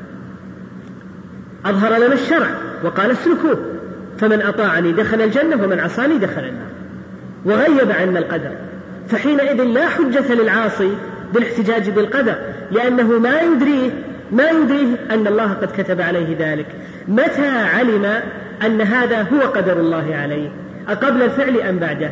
أظهر لنا الشرع وقال اسلكوه، فمن أطاعني دخل الجنة ومن عصاني دخل النار، وغيب عنا القدر. فحينئذ لا حجة للعاصي بالاحتجاج بالقدر، لأنه ما يدريه أن الله قد كتب عليه ذلك. متى علم أن هذا هو قدر الله عليه؟ أقبل الفعل أم بعده؟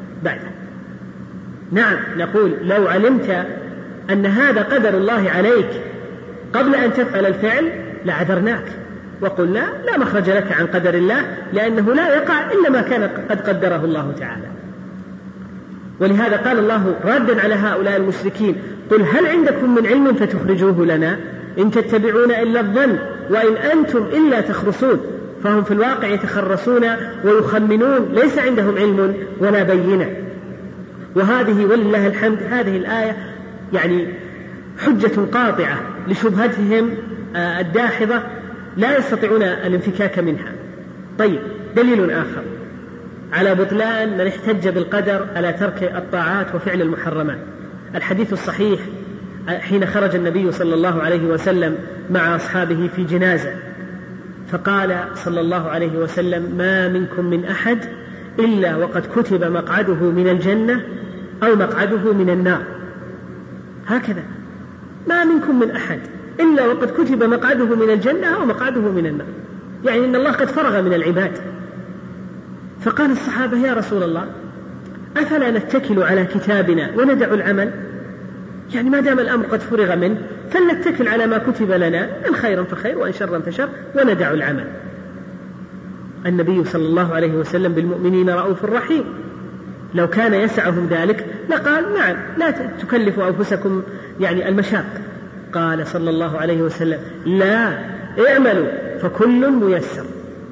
نعم، نقول لو علمت أن هذا قدر الله عليك قبل أن تفعل الفعل لعذرناك وقلنا لا مخرج لك عن قدر الله، لأنه لا يقع إلا ما كان قد قدره الله تعالى. ولهذا قال الله رادا على هؤلاء المشركين: قل هل عندكم من علم فتخرجوه لنا؟ إن تتبعون إلا الظن وإن أنتم إلا تخرصون. فهم في الواقع يتخرصون ويخمنون، ليس عندهم علم ولا بينة. وهذه ولله الحمد هذه الآية يعني حجة قاطعة لشبهتهم الداحضة، لا يستطيعون الانفكاك منها. طيب، دليل آخر على بطلان من احتج بالقدر على ترك الطاعات وفعل المحرمات: الحديث الصحيح حين خرج النبي صلى الله عليه وسلم مع أصحابه في جنازة، فقال صلى الله عليه وسلم: ما منكم من أحد إلا وقد كتب مقعده من الجنة أو مقعده من النار. هكذا، ما منكم من أحد إلا وقد كتب مقعده من الجنة أو مقعده من النار، يعني إن الله قد فرغ من العباد. فقال الصحابة: يا رسول الله، أفلا نتكل على كتابنا وندع العمل؟ يعني ما دام الأمر قد فرغ منه فلنتكل على ما كتب لنا، إن خيرا فخير وإن شرا فشر، وندع العمل. النبي صلى الله عليه وسلم بالمؤمنين رؤوف رحيم، لو كان يسعهم ذلك لقال: نعم، لا تكلفوا أنفسكم يعني المشاق. قال صلى الله عليه وسلم: لا، اعملوا فكل ميسر،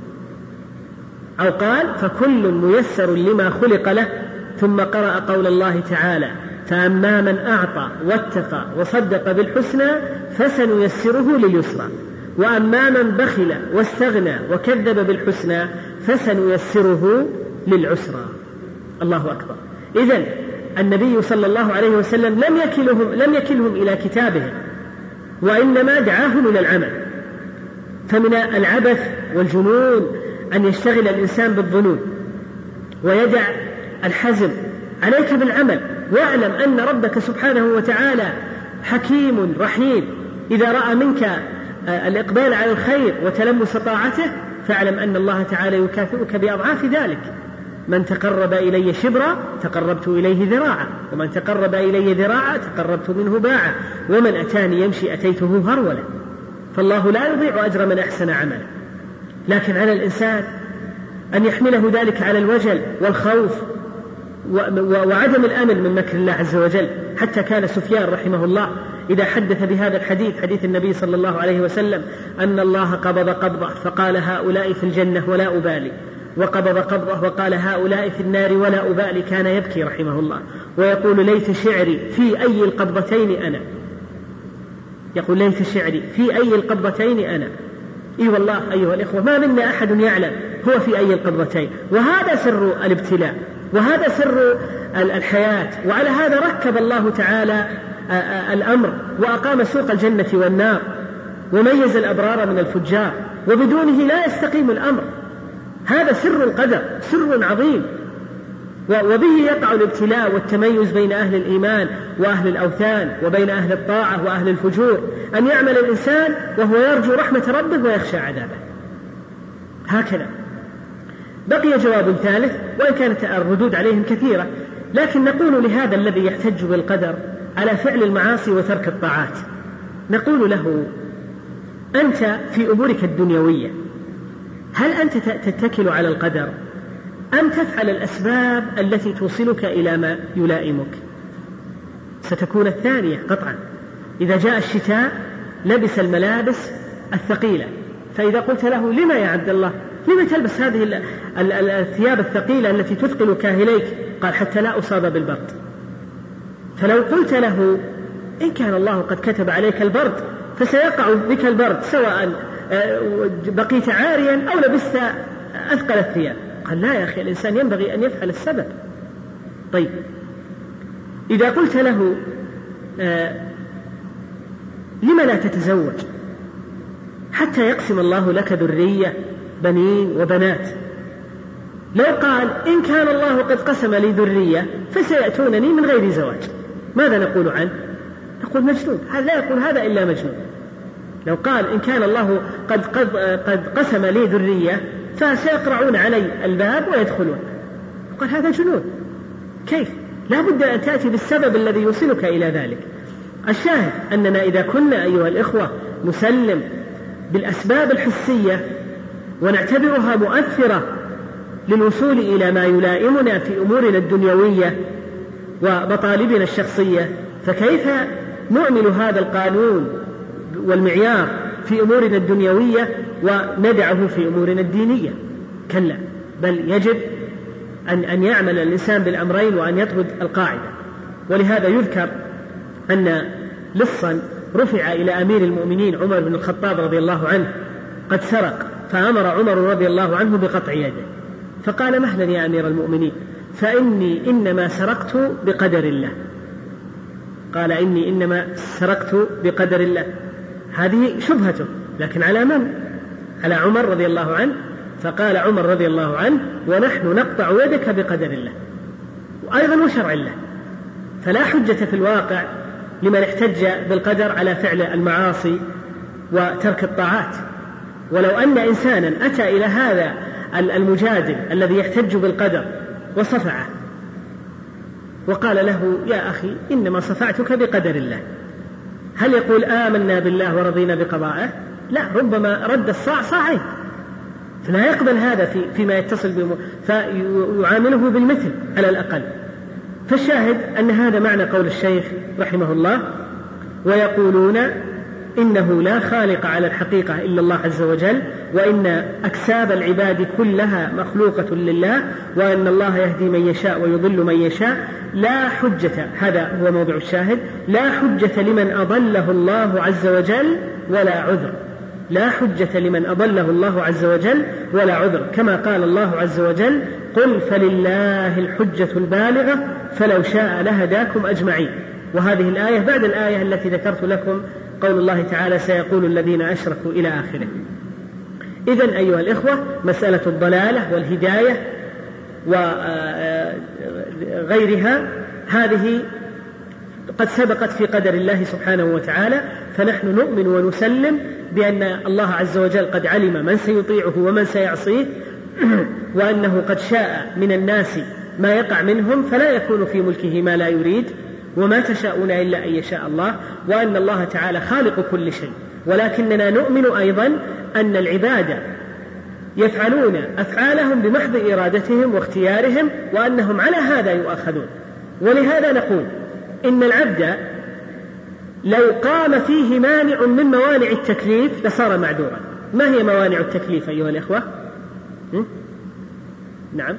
أو قال: فكل ميسر لما خلق له. ثم قرأ قول الله تعالى: فأما من أعطى واتقى وصدق بالحسنى فسنيسره لليسرى، وأما من بخل واستغنى وكذب بالحسنى فسنيسره للعسرى. الله أكبر. إذن النبي صلى الله عليه وسلم لم يكلهم إلى كتابهم، وإنما دعاهم إلى العمل. فمن العبث والجنون أن يشتغل الإنسان بالظنون ويدع الحزم. عليك بالعمل، واعلم أن ربك سبحانه وتعالى حكيم رحيم. إذا رأى منك الإقبال على الخير وتلمس طاعته فاعلم أن الله تعالى يكافئك بأضعاف ذلك. من تقرب إلي شبرا تقربت إليه ذراعا، ومن تقرب إلي ذراعا تقربت منه باعا، ومن أتاني يمشي أتيته هرولا. فالله لا يضيع أجر من أحسن عملا، لكن على الإنسان أن يحمله ذلك على الوجل والخوف وعدم الأمن من مكر الله عز وجل. حتى كان سفيان رحمه الله إذا حدث بهذا الحديث، حديث النبي صلى الله عليه وسلم أن الله قبض قبضة فقال هؤلاء في الجنة ولا أبالي، وقبض قبضة وقال هؤلاء في النار ولا أبالي، كان يبكي رحمه الله ويقول ليت شعري في أي القبضتين أنا، يقول ليت شعري في أي القبضتين أنا. إي والله أيها الإخوة ما منا أحد يعلم هو في أي القبضتين، وهذا سر الابتلاء وهذا سر الحياة. وعلى هذا ركب الله تعالى الأمر وأقام سوق الجنة والنار وميز الأبرار من الفجار، وبدونه لا يستقيم الأمر. هذا سر القدر، سر عظيم، وبه يقع الابتلاء والتميز بين أهل الإيمان وأهل الأوثان، وبين أهل الطاعة وأهل الفجور، أن يعمل الإنسان وهو يرجو رحمة ربه ويخشى عذابه. هكذا. بقي جواب ثالث، وإن كانت الردود عليهم كثيرة، لكن نقول لهذا الذي يحتج بالقدر على فعل المعاصي وترك الطاعات، نقول له أنت في أمورك الدنيوية هل أنت تتكل على القدر أم تفعل الأسباب التي توصلك إلى ما يلائمك؟ ستكون الثانية قطعا. إذا جاء الشتاء لبس الملابس الثقيلة، فإذا قلت له لما يا عبد الله لما تلبس هذه الثياب الثقيلة التي تثقل كاهليك؟ قال حتى لا أصاب بالبرد. فلو قلت له إن كان الله قد كتب عليك البرد فسيقع بك البرد سواء بقيت عاريا أو لبست أثقل الثياب، قال لا يا أخي الإنسان ينبغي أن يفعل السبب. طيب إذا قلت له لما لا تتزوج حتى يقسم الله لك ذرية بنين وبنات؟ لو قال إن كان الله قد قسم لي ذرية فسيأتونني من غير زواج، ماذا نقول عنه؟ نقول مجنون، لا يقول هذا إلا مجنون. لو قال إن كان الله قد قسم لي ذرية فسيقرعون علي الباب ويدخلون، قال هذا جنون. كيف؟ لا بد أن تأتي بالسبب الذي يوصلك إلى ذلك. الشاهد أننا إذا كنا أيها الإخوة نسلم بالأسباب الحسية ونعتبرها مؤثرة للوصول إلى ما يلائمنا في أمورنا الدنيوية ومطالبنا الشخصية، فكيف نعمل هذا القانون والمعيار في أمورنا الدنيوية وندعه في أمورنا الدينية؟ كلا، بل يجب أن يعمل الإنسان بالأمرين وأن يطرد القاعدة. ولهذا يذكر أن لصا رفع إلى أمير المؤمنين عمر بن الخطاب رضي الله عنه قد سرق، فأمر عمر رضي الله عنه بقطع يده، فقال مهلا يا أمير المؤمنين فإني إنما سرقت بقدر الله. قال إني إنما سرقت بقدر الله، هذه شبهته، لكن على من؟ على عمر رضي الله عنه. فقال عمر رضي الله عنه ونحن نقطع يدك بقدر الله وأيضا وشرع الله. فلا حجة في الواقع لمن احتج بالقدر على فعل المعاصي وترك الطاعات. ولو أن إنسانا أتى إلى هذا المجادل الذي يحتج بالقدر وصفعه وقال له يا أخي إنما صفعتك بقدر الله، هل يقول آمنا بالله ورضينا بقضائه؟ لا، ربما رد الصاع صاعين، فلا يقبل هذا فيما يتصل به، فيعامله بالمثل على الأقل. فالشاهد أن هذا معنى قول الشيخ رحمه الله: ويقولون إنه لا خالق على الحقيقة إلا الله عز وجل، وإن أكساب العباد كلها مخلوقة لله، وأن الله يهدي من يشاء ويضل من يشاء، لا حجة، هذا هو موضع الشاهد، لا حجة لمن أضله الله عز وجل ولا عذر، لا حجة لمن أضله الله عز وجل ولا عذر، كما قال الله عز وجل: قل فلله الحجة البالغة فلو شاء لهداكم أجمعين. وهذه الآية بعد الآية التي ذكرت لكم، قول الله تعالى: سيقول الذين أشركوا إلى آخره. إذن أيها الإخوة، مسألة الضلالة والهداية وغيرها هذه قد سبقت في قدر الله سبحانه وتعالى، فنحن نؤمن ونسلم بأن الله عز وجل قد علم من سيطيعه ومن سيعصيه، وأنه قد شاء من الناس ما يقع منهم، فلا يكون في ملكه ما لا يريد، وما تشاءون إلا أن يشاء الله، وأن الله تعالى خالق كل شيء. ولكننا نؤمن أيضا أن العبادة يفعلون أفعالهم بمحض إرادتهم واختيارهم وأنهم على هذا يؤاخذون. ولهذا نقول إن العبد لو قام فيه مانع من موانع التكليف لصار معذورا. ما هي موانع التكليف أيها الإخوة؟ نعم،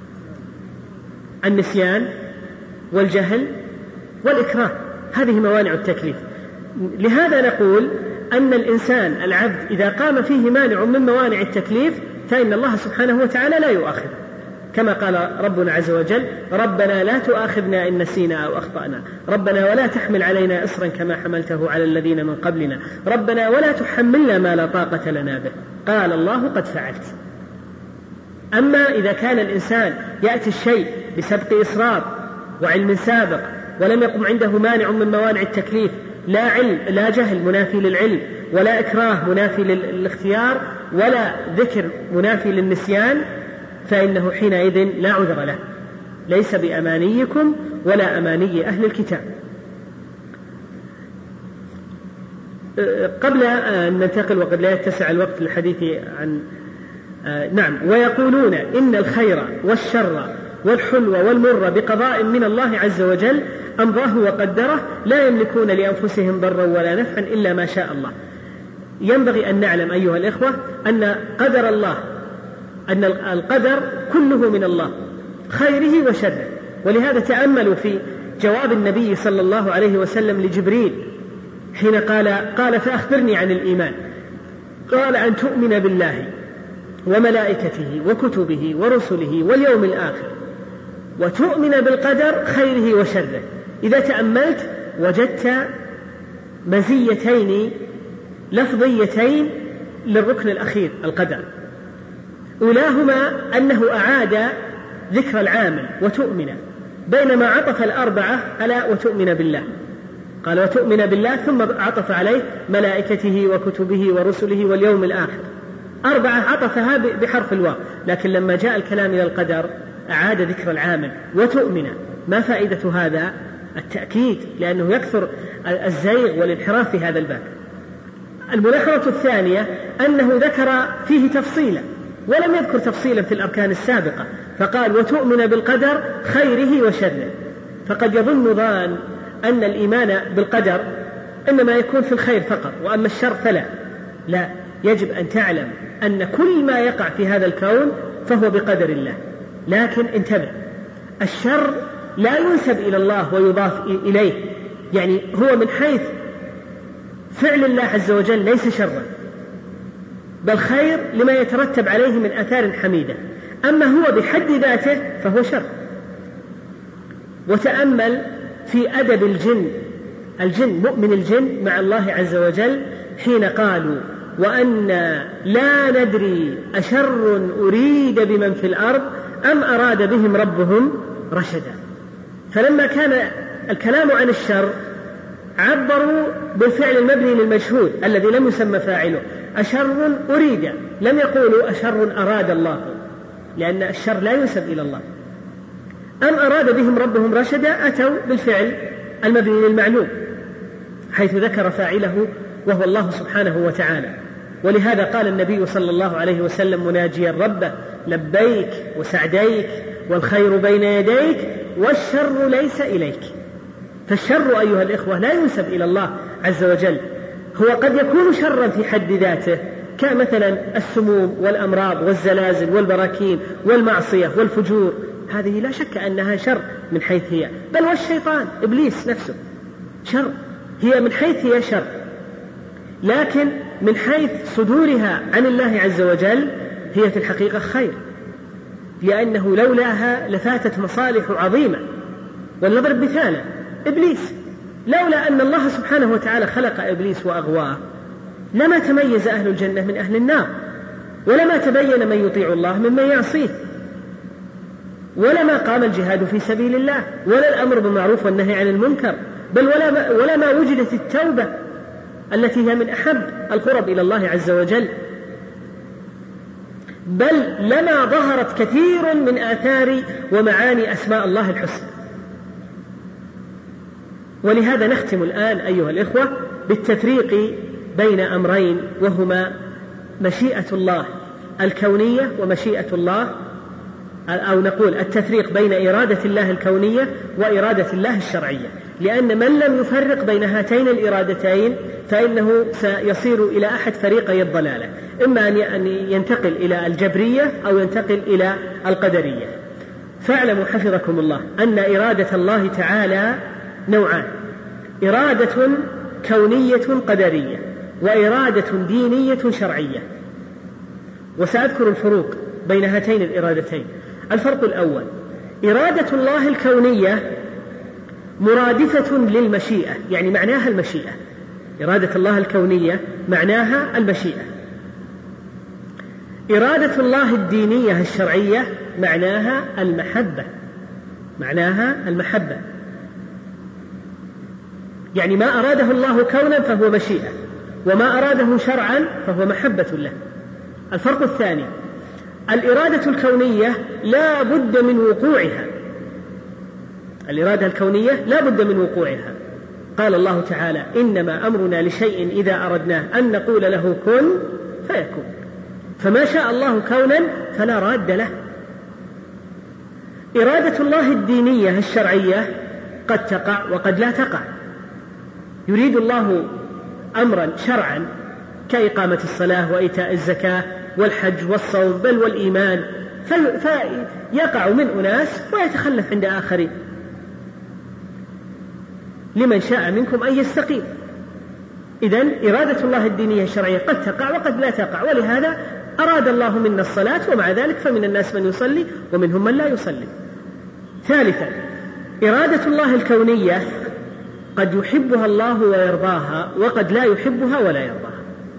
النسيان والجهل والإكراه، هذه موانع التكليف. لهذا نقول أن الإنسان العبد إذا قام فيه مانع من موانع التكليف فإن الله سبحانه وتعالى لا يؤاخذه، كما قال ربنا عز وجل: ربنا لا تؤاخذنا إن نسينا أو أخطأنا، ربنا ولا تحمل علينا إصرا كما حملته على الذين من قبلنا، ربنا ولا تحملنا ما لا طاقة لنا به، قال الله قد فعلت. أما إذا كان الإنسان يأتي الشيء بسبق إصرار وعلم سابق ولم يقم عنده مانع من موانع التكليف، لا علم لا جهل منافي للعلم، ولا إكراه منافي للاختيار، ولا ذكر منافي للنسيان، فإنه حينئذ لا عذر له، ليس بأمانيكم ولا أماني أهل الكتاب. قبل أن ننتقل وقد لا يتسع الوقت للحديث عن نعم، ويقولون إن الخير والشر والحلو والمر بقضاء من الله عز وجل أمضاه وقدره، لا يملكون لأنفسهم ضرا ولا نفعا إلا ما شاء الله. ينبغي أن نعلم أيها الإخوة أن قدر الله، أن القدر كله من الله، خيره وشره. ولهذا تأملوا في جواب النبي صلى الله عليه وسلم لجبريل حين قال فأخبرني عن الإيمان، قال أن تؤمن بالله وملائكته وكتبه ورسله واليوم الآخر وتؤمن بالقدر خيره وشره. إذا تأملت وجدت مزيتين لفظيتين للركن الأخير القدر، أولاهما أنه أعاد ذكر العامل وتؤمن، بينما عطف الأربعة على وتؤمن بالله، قال وتؤمن بالله ثم عطف عليه ملائكته وكتبه ورسله واليوم الآخر، أربعة عطفها بحرف الواو. لكن لما جاء الكلام إلى القدر أعاد ذكر العامل وتؤمن. ما فائدة هذا؟ التأكيد، لأنه يكثر الزيغ والانحراف في هذا الباب. الملاحظة الثانية أنه ذكر فيه تفصيلا ولم يذكر تفصيلا في الأركان السابقة، فقال وتؤمن بالقدر خيره وشره. فقد يظن ظان أن الإيمان بالقدر إنما يكون في الخير فقط، وأما الشر فلا. لا، يجب أن تعلم أن كل ما يقع في هذا الكون فهو بقدر الله. لكن انتبه، الشر لا ينسب إلى الله ويضاف إليه، يعني هو من حيث فعل الله عز وجل ليس شرا، بل خير لما يترتب عليه من آثار حميدة. أما هو بحد ذاته فهو شر. وتأمل في أدب الجن مؤمن الجن مع الله عز وجل حين قالوا وأن لا ندري أشر أريد بمن في الأرض أم أراد بهم ربهم رشدا. فلما كان الكلام عن الشر عبروا بالفعل المبني للمشهود الذي لم يسمى فاعله، أشر أريد، لم يقولوا أشر أراد الله، لأن الشر لا ينسب إلى الله. أم أراد بهم ربهم رشدا، أتوا بالفعل المبني للمعلوم حيث ذكر فاعله وهو الله سبحانه وتعالى. ولهذا قال النبي صلى الله عليه وسلم مناجيا ربه لبيك وسعديك والخير بين يديك والشر ليس إليك. فالشر أيها الإخوة لا ينسب إلى الله عز وجل، هو قد يكون شرا في حد ذاته كمثلا السموم والأمراض والزلازل والبراكين والمعصية والفجور، هذه لا شك أنها شر من حيث هي، بل والشيطان إبليس نفسه شر، هي من حيث هي شر، لكن من حيث صدورها عن الله عز وجل هي في الحقيقة خير، لأنه لولاها لفاتت مصالح عظيمة. ولنضرب مثالا، إبليس لولا أن الله سبحانه وتعالى خلق إبليس وأغواه لما تميز أهل الجنة من أهل النار، ولما تبين من يطيع الله ممن يعصيه، ولما قام الجهاد في سبيل الله، ولا الأمر بالمعروف والنهي عن المنكر، بل ولما وجدت التوبة التي هي من أحب القرب إلى الله عز وجل، بل لما ظهرت كثير من آثار ومعاني أسماء الله الحسنى. ولهذا نختم الآن أيها الإخوة بالتفريق بين أمرين، وهما مشيئة الله الكونية ومشيئة الله، أو نقول التفريق بين إرادة الله الكونية وإرادة الله الشرعية، لأن من لم يفرق بين هاتين الإرادتين فإنه سيصير إلى أحد فريقي الضلالة، إما أن ينتقل إلى الجبرية أو ينتقل إلى القدرية. فاعلموا حفظكم الله أن إرادة الله تعالى نوعان: إرادة كونية قدرية، وإرادة دينية شرعية. وسأذكر الفروق بين هاتين الإرادتين. الفرق الأول: إرادة الله الكونية مرادفة للمشيئة، يعني معناها المشيئة. إرادة الله الكونية معناها المشيئة. إرادة الله الدينية الشرعية معناها المحبة، معناها المحبة، يعني ما أراده الله كونا فهو مشيئة، وما أراده شرعا فهو محبة له. الفرق الثاني: الإرادة الكونية لا بد من وقوعها، الإرادة الكونية لا بد من وقوعها. قال الله تعالى: إنما أمرنا لشيء إذا أردناه أن نقول له كن فيكون، فما شاء الله كونا فلا راد له. إرادة الله الدينية الشرعية قد تقع وقد لا تقع. يريد الله أمرا شرعا كإقامة الصلاة وإيتاء الزكاة والحج والصوم بل والإيمان، فيقع من أناس ويتخلف عند آخرين. لمن شاء منكم أن يستقيم. إذن إرادة الله الدينية الشرعية قد تقع وقد لا تقع، ولهذا أراد الله منا الصلاة، ومع ذلك فمن الناس من يصلي ومنهم من لا يصلي. ثالثا: إرادة الله الكونية قد يحبها الله ويرضاها، وقد لا يحبها ولا يرضاها.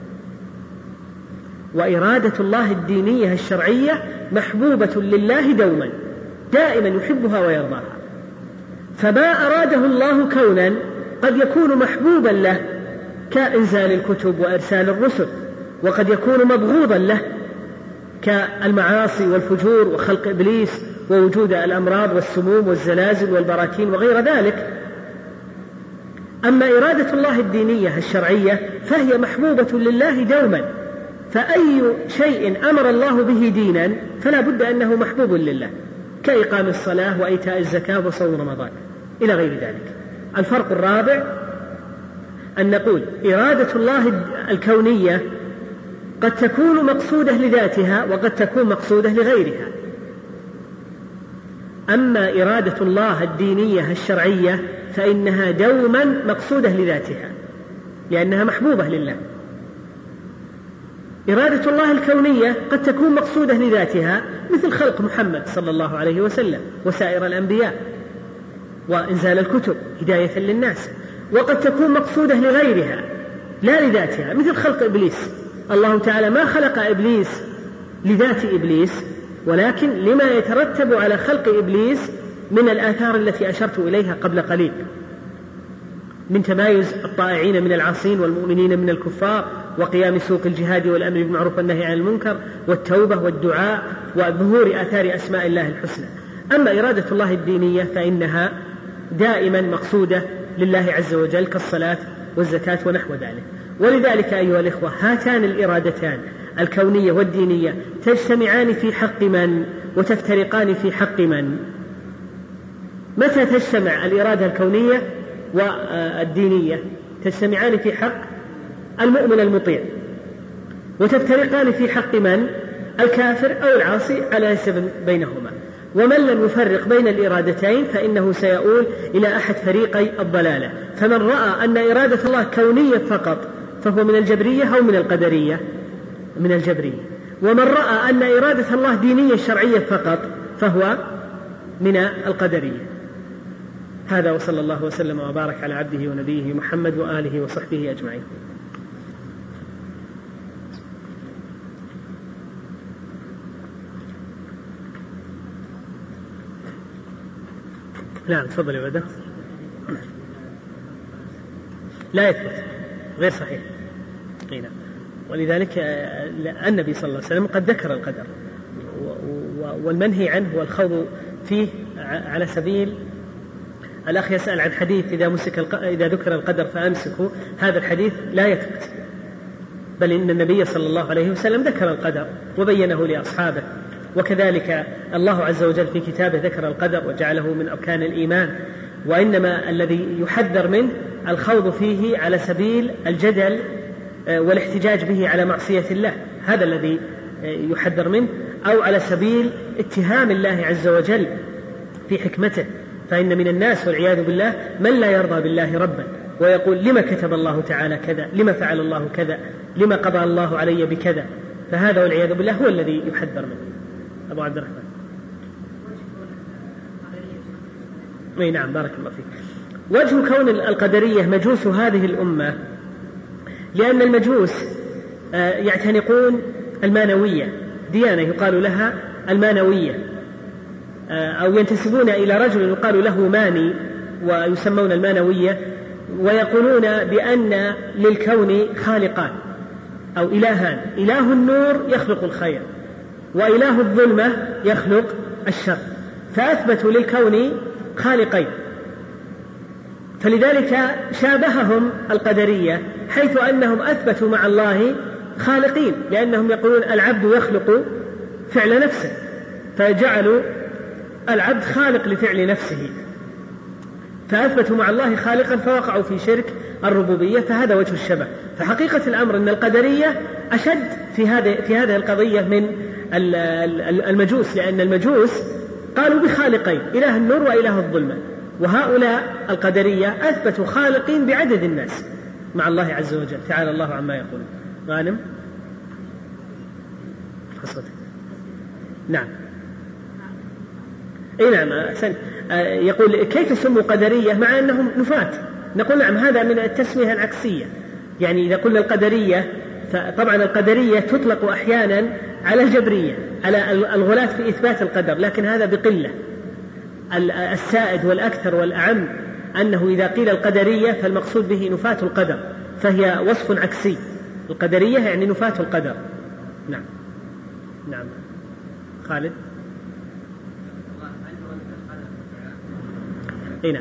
وإرادة الله الدينية الشرعية محبوبة لله دوما، دائما يحبها ويرضاها. فما أراده الله كونا قد يكون محبوبا له كإنزال الكتب وإرسال الرسل، وقد يكون مبغوضا له كالمعاصي والفجور وخلق إبليس ووجود الأمراض والسموم والزلازل والبراكين وغير ذلك. أما إرادة الله الدينية الشرعية فهي محبوبة لله دوما، فأي شيء أمر الله به دينا فلا بد أنه محبوب لله، كإقام الصلاة وإيتاء الزكاة وصوم رمضان إلى غير ذلك. الفرق الرابع: أن نقول إرادة الله الكونية قد تكون مقصودة لذاتها وقد تكون مقصودة لغيرها. أما إرادة الله الدينية الشرعية فإنها دوما مقصودة لذاتها لأنها محبوبة لله. إرادة الله الكونية قد تكون مقصودة لذاتها مثل خلق محمد صلى الله عليه وسلم وسائر الأنبياء وإنزال الكتب هداية للناس، وقد تكون مقصودة لغيرها لا لذاتها مثل خلق إبليس. الله تعالى ما خلق إبليس لذات إبليس، ولكن لما يترتب على خلق إبليس من الآثار التي أشرت إليها قبل قليل، من تمايز الطائعين من العاصين والمؤمنين من الكفار، وقيام سوق الجهاد والأمر بالمعروف والنهي عن المنكر والتوبة والدعاء وظهور آثار أسماء الله الحسنى. أما إرادة الله الدينية فإنها دائما مقصودة لله عز وجل كالصلاة والزكاة ونحو ذلك. ولذلك أيها الإخوة هاتان الإرادتان الكونية والدينية تجتمعان في حق من وتفترقان في حق من؟ متى تجتمع الإرادة الكونية والدينية؟ تجتمعان في حق المؤمن المطيع، وتفترقان في حق من؟ الكافر أو العاصي على نسب بينهما. ومن لم يفرق بين الإرادتين فإنه سيؤول إلى أحد فريقي الضلالة. فمن رأى أن إرادة الله كونية فقط فهو من الجبرية أو من القدرية؟ من الجبرية. ومن رأى أن إرادة الله دينية شرعية فقط فهو من القدرية. هذا وصلى الله وسلم وبارك على عبده ونبيه محمد وآله وصحبه أجمعين. نعم تفضل يا بدر. لا يثبت، غير صحيح. ولذلك النبي صلى الله عليه وسلم قد ذكر القدر، والمنهي عنه والخوض فيه على سبيل الأخ يسأل عن حديث إذا ذكر القدر فأمسكوا، هذا الحديث لا يثبت، بل إن النبي صلى الله عليه وسلم ذكر القدر وبينه لأصحابه، وكذلك الله عز وجل في كتابه ذكر القدر وجعله من أركان الإيمان. وإنما الذي يحذر منه الخوض فيه على سبيل الجدل والاحتجاج به على معصية الله، هذا الذي يحذر منه، أو على سبيل اتهام الله عز وجل في حكمته. فإن من الناس والعياذ بالله من لا يرضى بالله ربا ويقول لما كتب الله تعالى كذا، لما فعل الله كذا، لما قضى الله علي بكذا، فهذا والعياذ بالله هو الذي يحذر منه. أبو عبد الرحمن. أي نعم، بارك الله فيك. وجه كون القدرية مجوس هذه الأمة لأن المجوس يعتنقون المانوية، ديانة يقال لها المانوية، أو ينتسبون إلى رجل يقال له ماني ويسمون المانوية، ويقولون بأن للكون خالقان أو إلهان، إله النور يخلق الخير وإله الظلمة يخلق الشر، فأثبتوا للكون خالقين. فلذلك شابههم القدرية حيث أنهم أثبتوا مع الله خالقين، لأنهم يقولون العبد يخلق فعل نفسه، فجعلوا العبد خالق لفعل نفسه، فأثبتوا مع الله خالقا فوقعوا في شرك الربوبية. فهذا وجه الشبه. فحقيقة الأمر أن القدرية أشد في هذه القضية من المجوس، لأن المجوس قالوا بخالقين، إله النور وإله الظلمة، وهؤلاء القدرية أثبتوا خالقين بعدد الناس مع الله عز وجل، تعالى الله عما يقولون. غانم حصلت. نعم. اي نعم أحسن. يقول كيف سموا قدرية مع أنهم نفاة؟ نقول نعم، هذا من التسمية العكسية. يعني إذا قلنا القدرية، فطبعا القدرية تطلق أحيانا على الجبرية، على الغلاة في إثبات القدر، لكن هذا بقلة. السائد والأكثر والأعم أنه إذا قيل القدرية فالمقصود به نفاة القدر، فهي وصف عكسي. القدرية يعني نفاة القدر. نعم. نعم خالد. نعم.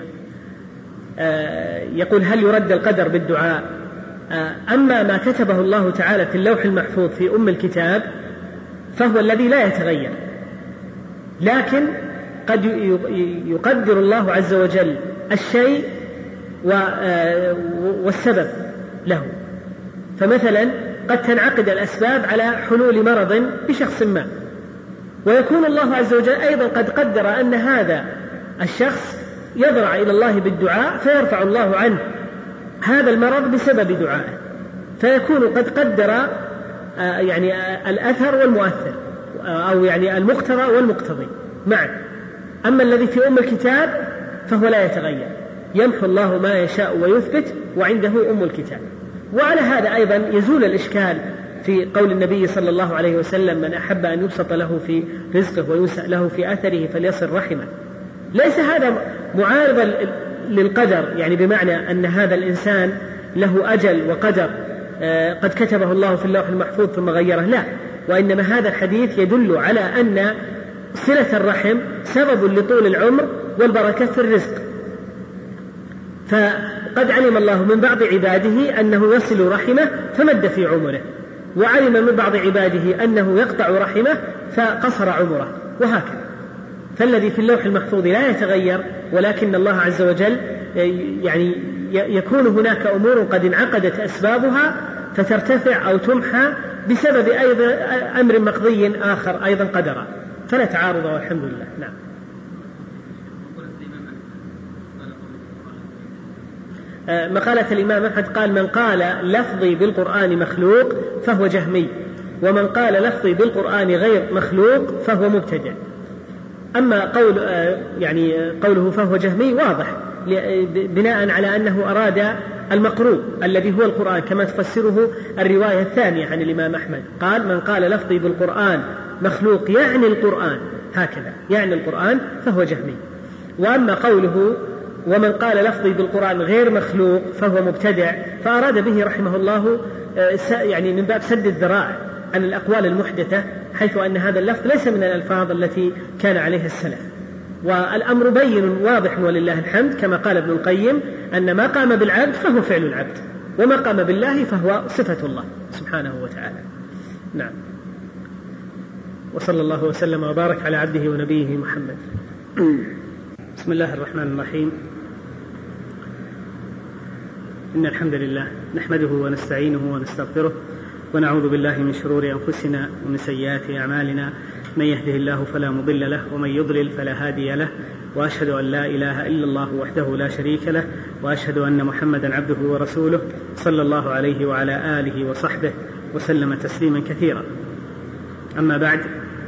يقول هل يرد القدر بالدعاء؟ أما ما كتبه الله تعالى في اللوح المحفوظ في أم الكتاب فهو الذي لا يتغير، لكن قد يقدر الله عز وجل الشيء والسبب له. فمثلا قد تنعقد الأسباب على حلول مرض بشخص ما، ويكون الله عز وجل أيضا قد قدر أن هذا الشخص يضرع إلى الله بالدعاء فيرفع الله عنه هذا المرض بسبب دعائه، فيكون قد قدر يعني الأثر والمؤثر، أو يعني المقتضى والمقتضي معا. أما الذي في أم الكتاب فهو لا يتغير، يمحو الله ما يشاء ويثبت وعنده أم الكتاب. وعلى هذا أيضا يزول الإشكال في قول النبي صلى الله عليه وسلم من أحب أن يبسط له في رزقه ويوسع له في أثره فليصل رحمه. ليس هذا معارضا للقدر، يعني بمعنى أن هذا الإنسان له أجل وقدر قد كتبه الله في اللوح المحفوظ ثم غيره، لا، وإنما هذا الحديث يدل على أن صلة الرحم سبب لطول العمر والبركة في الرزق. فقد علم الله من بعض عباده أنه يصل رحمه فمد في عمره، وعلم من بعض عباده أنه يقطع رحمه فقصر عمره، وهكذا. فالذي في اللوح المحفوظ لا يتغير، ولكن الله عز وجل يعني يكون هناك أمور قد انعقدت أسبابها فترتفع أو تمحى بسبب أيضا أمر مقضي آخر أيضا قدرا، فلا تعارض والحمد لله. نعم. مقالة الإمام أحمد قال من قال لفظي بالقرآن مخلوق فهو جهمي، ومن قال لفظي بالقرآن غير مخلوق فهو مبتدع. أما قوله فهو جهمي واضح بناء على أنه أراد المقروء الذي هو القرآن، كما تفسره الرواية الثانية عن الإمام أحمد، قال من قال لفظي بالقرآن مخلوق يعني القرآن، هكذا يعني القرآن، فهو جهمي. وأما قوله ومن قال لفظي بالقرآن غير مخلوق فهو مبتدع، فأراد به رحمه الله يعني من باب سد الذرائع عن الأقوال المحدثة، حيث أن هذا اللفظ ليس من الألفاظ التي كان عليها السلف. والأمر بين واضح ولله الحمد، كما قال ابن القيم أن ما قام بالعبد فهو فعل العبد، وما قام بالله فهو صفة الله سبحانه وتعالى. نعم. وصلى الله وسلم وبارك على عبده ونبيه محمد. بسم الله الرحمن الرحيم. إن الحمد لله نحمده ونستعينه ونستغفره ونعوذ بالله من شرور أنفسنا ومن سيئات أعمالنا، من يهده الله فلا مضل له ومن يضلل فلا هادي له، وأشهد أن لا إله إلا الله وحده لا شريك له، وأشهد أن محمدا عبده ورسوله صلى الله عليه وعلى آله وصحبه وسلم تسليما كثيرا. أما بعد،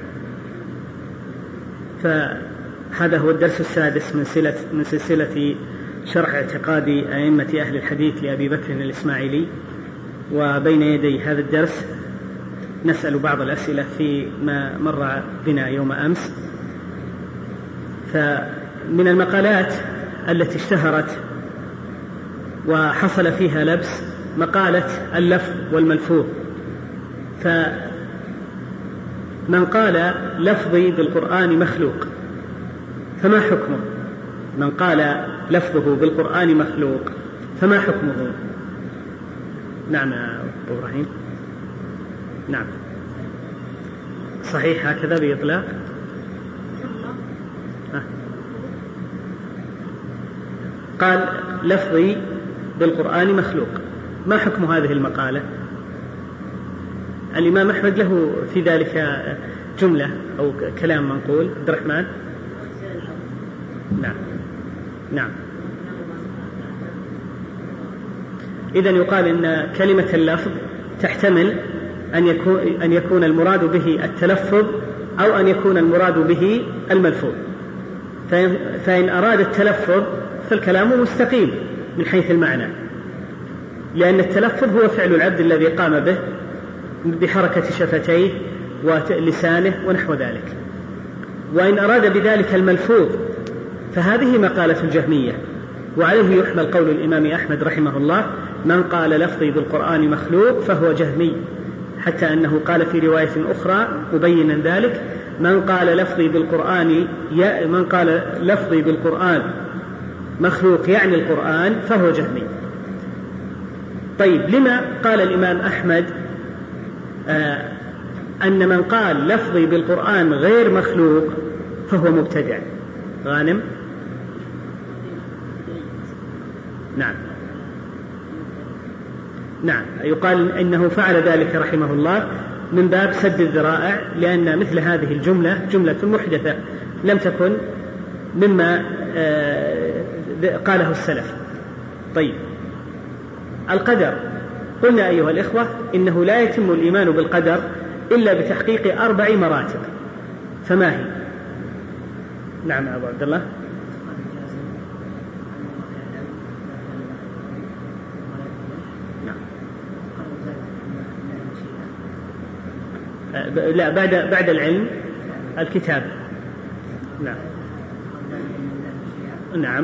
فهذا هو الدرس السادس من سلسلة شرح اعتقاد أئمة أهل الحديث لأبي بكر الإسماعيلي. وبين يدي هذا الدرس نسأل بعض الأسئلة فيما مر بنا يوم أمس. فمن المقالات التي اشتهرت وحصل فيها لبس مقالة اللفظ والملفوظ. فمن قال لفظي بالقرآن مخلوق فما حكمه؟ من قال لفظه بالقرآن مخلوق فما حكمه؟ نعم يا أبو إبراهيم. نعم صحيح هكذا بإطلاق. قال لفظي بالقرآن مخلوق، ما حكم هذه المقالة؟ الإمام أحمد له في ذلك جملة أو كلام منقول. عبد الرحمن. نعم نعم. إذن يقال إن كلمة اللفظ تحتمل أن يكون المراد به التلفظ أو أن يكون المراد به الملفوظ. فإن أراد التلفظ فالكلام مستقيم من حيث المعنى، لأن التلفظ هو فعل العبد الذي قام به بحركة شفتيه ولسانه ونحو ذلك. وإن أراد بذلك الملفوظ فهذه مقالة الجهمية، وعليه يحمل قول الإمام أحمد رحمه الله: من قال لفظي بالقرآن مخلوق فهو جهمي، حتى أنه قال في رواية أخرى مبينا ذلك: من قال لفظي بالقرآن مخلوق يعني القرآن فهو جهمي. طيب، لما قال الإمام أحمد أن من قال لفظي بالقرآن غير مخلوق فهو مبتدع؟ غانم. نعم نعم. يقال إنه فعل ذلك رحمه الله من باب سد الذرائع، لأن مثل هذه الجملة جملة محدثة لم تكن مما قاله السلف. طيب، القدر قلنا أيها الإخوة إنه لا يتم الإيمان بالقدر إلا بتحقيق 4 مراتب، فما هي؟ نعم أبو عبد الله. لا، بعد العلم الكتاب. نعم نعم.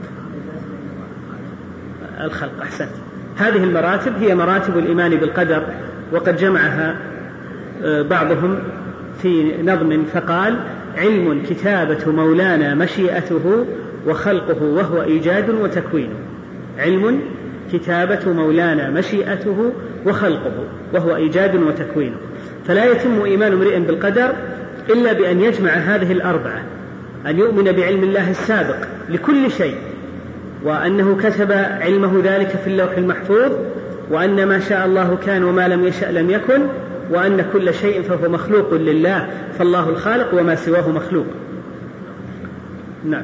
الخلق. أحسنت. هذه المراتب هي مراتب الإيمان بالقدر، وقد جمعها بعضهم في نظم فقال: علم كتابة مولانا مشيئته وخلقه وهو إيجاد وتكوين. علم كتابة مولانا مشيئته وخلقه وهو إيجاد وتكوين. فلا يتم إيمان امرئ بالقدر إلا بأن يجمع هذه 4: أن يؤمن بعلم الله السابق لكل شيء، وأنه كتب علمه ذلك في اللوح المحفوظ، وأن ما شاء الله كان وما لم يشأ لم يكن، وأن كل شيء فهو مخلوق لله، فالله الخالق وما سواه مخلوق. نعم.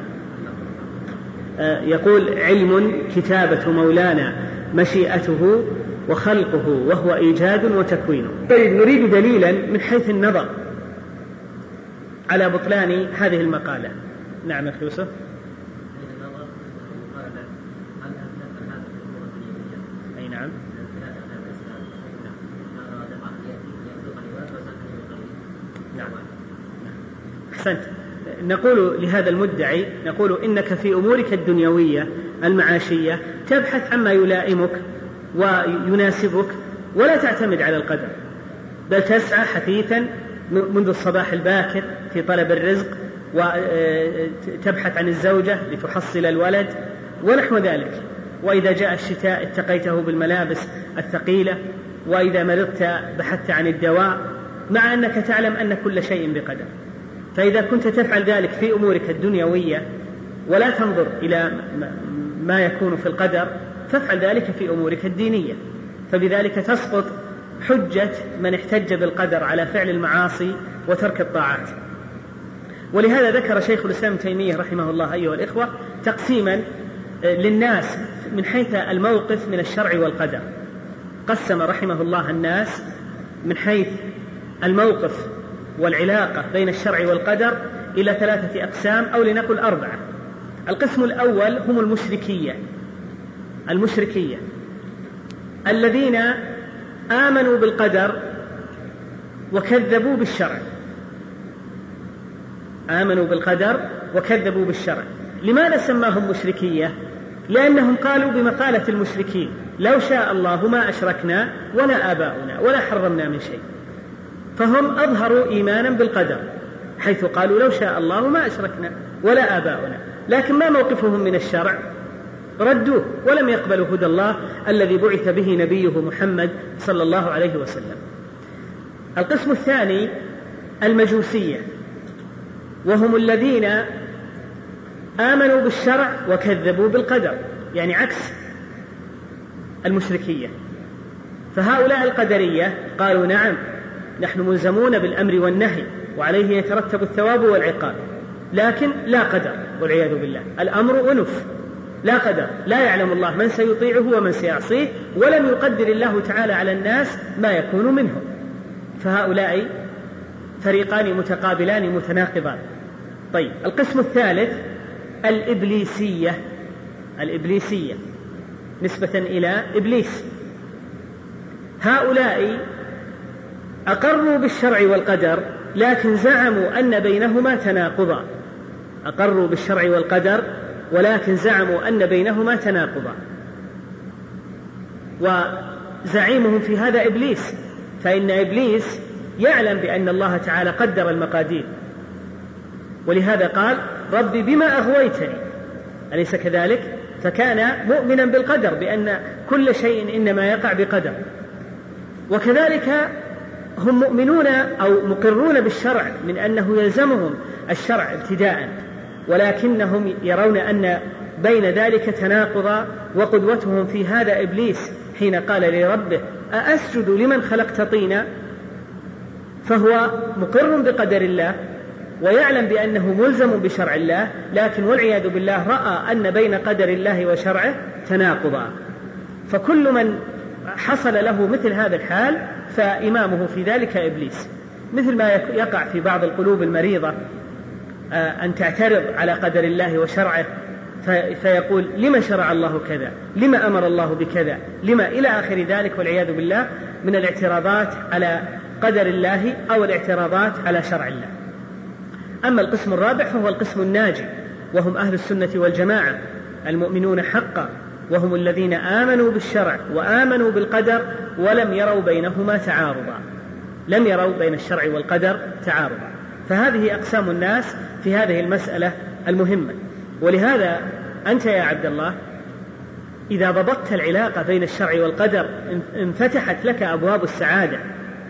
يقول: علم كتابة مولانا مشيئته وخلقه وهو إيجاد وتكوين. طيب، نريد دليلا من حيث النظر على بطلان هذه المقالة. نعم يا يوسف. أي نعم. نعم. أحسنت. نقول لهذا المدعي، نقول: إنك في أمورك الدنيوية المعاشية تبحث عما يلائمك ويناسبك، ولا تعتمد على القدر، بل تسعى حثيثا منذ الصباح الباكر في طلب الرزق، وتبحث عن الزوجة لتحصل الولد ونحو ذلك. وإذا جاء الشتاء اتقيته بالملابس الثقيلة، وإذا مرضت بحثت عن الدواء، مع أنك تعلم أن كل شيء بقدر. فإذا كنت تفعل ذلك في أمورك الدنيوية ولا تنظر إلى ما يكون في القدر، فافعل ذلك في أمورك الدينية، فبذلك تسقط حجة من احتج بالقدر على فعل المعاصي وترك الطاعات. ولهذا ذكر شيخ الإسلام ابن تيمية رحمه الله أيها الإخوة تقسيما للناس من حيث الموقف من الشرع والقدر. قسم رحمه الله الناس من حيث الموقف والعلاقة بين الشرع والقدر إلى 3 أقسام، أو لنقل 4. القسم الأول هم المشركية الذين آمنوا بالقدر وكذبوا بالشرع. آمنوا بالقدر وكذبوا بالشرع. لماذا سماهم مشركية؟ لأنهم قالوا بمقالة المشركين: لو شاء الله ما أشركنا ولا آباؤنا ولا حرمنا من شيء. فهم أظهروا إيمانا بالقدر حيث قالوا: لو شاء الله ما أشركنا ولا آباؤنا، لكن ما موقفهم من الشرع؟ ردوه ولم يقبلوا هدى الله الذي بعث به نبيه محمد صلى الله عليه وسلم. القسم الثاني المجوسية، وهم الذين آمنوا بالشرع وكذبوا بالقدر، يعني عكس المشركية. فهؤلاء القدرية قالوا: نعم، نحن ملزمون بالأمر والنهي وعليه يترتب الثواب والعقاب، لكن لا قدر والعياذ بالله، الأمر أنف لا قدر، لا يعلم الله من سيطيعه ومن سيعصيه، ولم يقدر الله تعالى على الناس ما يكون منهم. فهؤلاء فريقان متقابلان متناقضان. طيب، القسم الثالث الإبليسية نسبة إلى إبليس. هؤلاء أقروا بالشرع والقدر لكن زعموا أن بينهما تناقضا. أقروا بالشرع والقدر ولكن زعموا أن بينهما تناقضا، وزعيمهم في هذا إبليس، فإن إبليس يعلم بأن الله تعالى قدر المقادير، ولهذا قال: ربي بما أغويتني، أليس كذلك؟ فكان مؤمنا بالقدر بأن كل شيء إنما يقع بقدر. وكذلك هم مؤمنون أو مقرون بالشرع من أنه يلزمهم الشرع ابتداء، ولكنهم يرون أن بين ذلك تناقضا. وقدوتهم في هذا إبليس حين قال لربه: أأسجد لمن خلقت طينا؟ فهو مقر بقدر الله ويعلم بأنه ملزم بشرع الله، لكن والعياذ بالله رأى أن بين قدر الله وشرعه تناقضا. فكل من حصل له مثل هذا الحال فإمامه في ذلك إبليس، مثل ما يقع في بعض القلوب المريضة أن تعترض على قدر الله وشرعه، فيقول: لما شرع الله كذا؟ لما أمر الله بكذا؟ لما إلى آخر ذلك، والعياذ بالله من الاعتراضات على قدر الله أو الاعتراضات على شرع الله. أما القسم الرابع فهو القسم الناجي، وهم أهل السنة والجماعة المؤمنون حقا، وهم الذين آمنوا بالشرع وآمنوا بالقدر ولم يروا بينهما تعارضا، لم يروا بين الشرع والقدر تعارضا. فهذه أقسام الناس في هذه المسألة المهمة. ولهذا أنت يا عبد الله إذا ضبطت العلاقة بين الشرع والقدر انفتحت لك أبواب السعادة،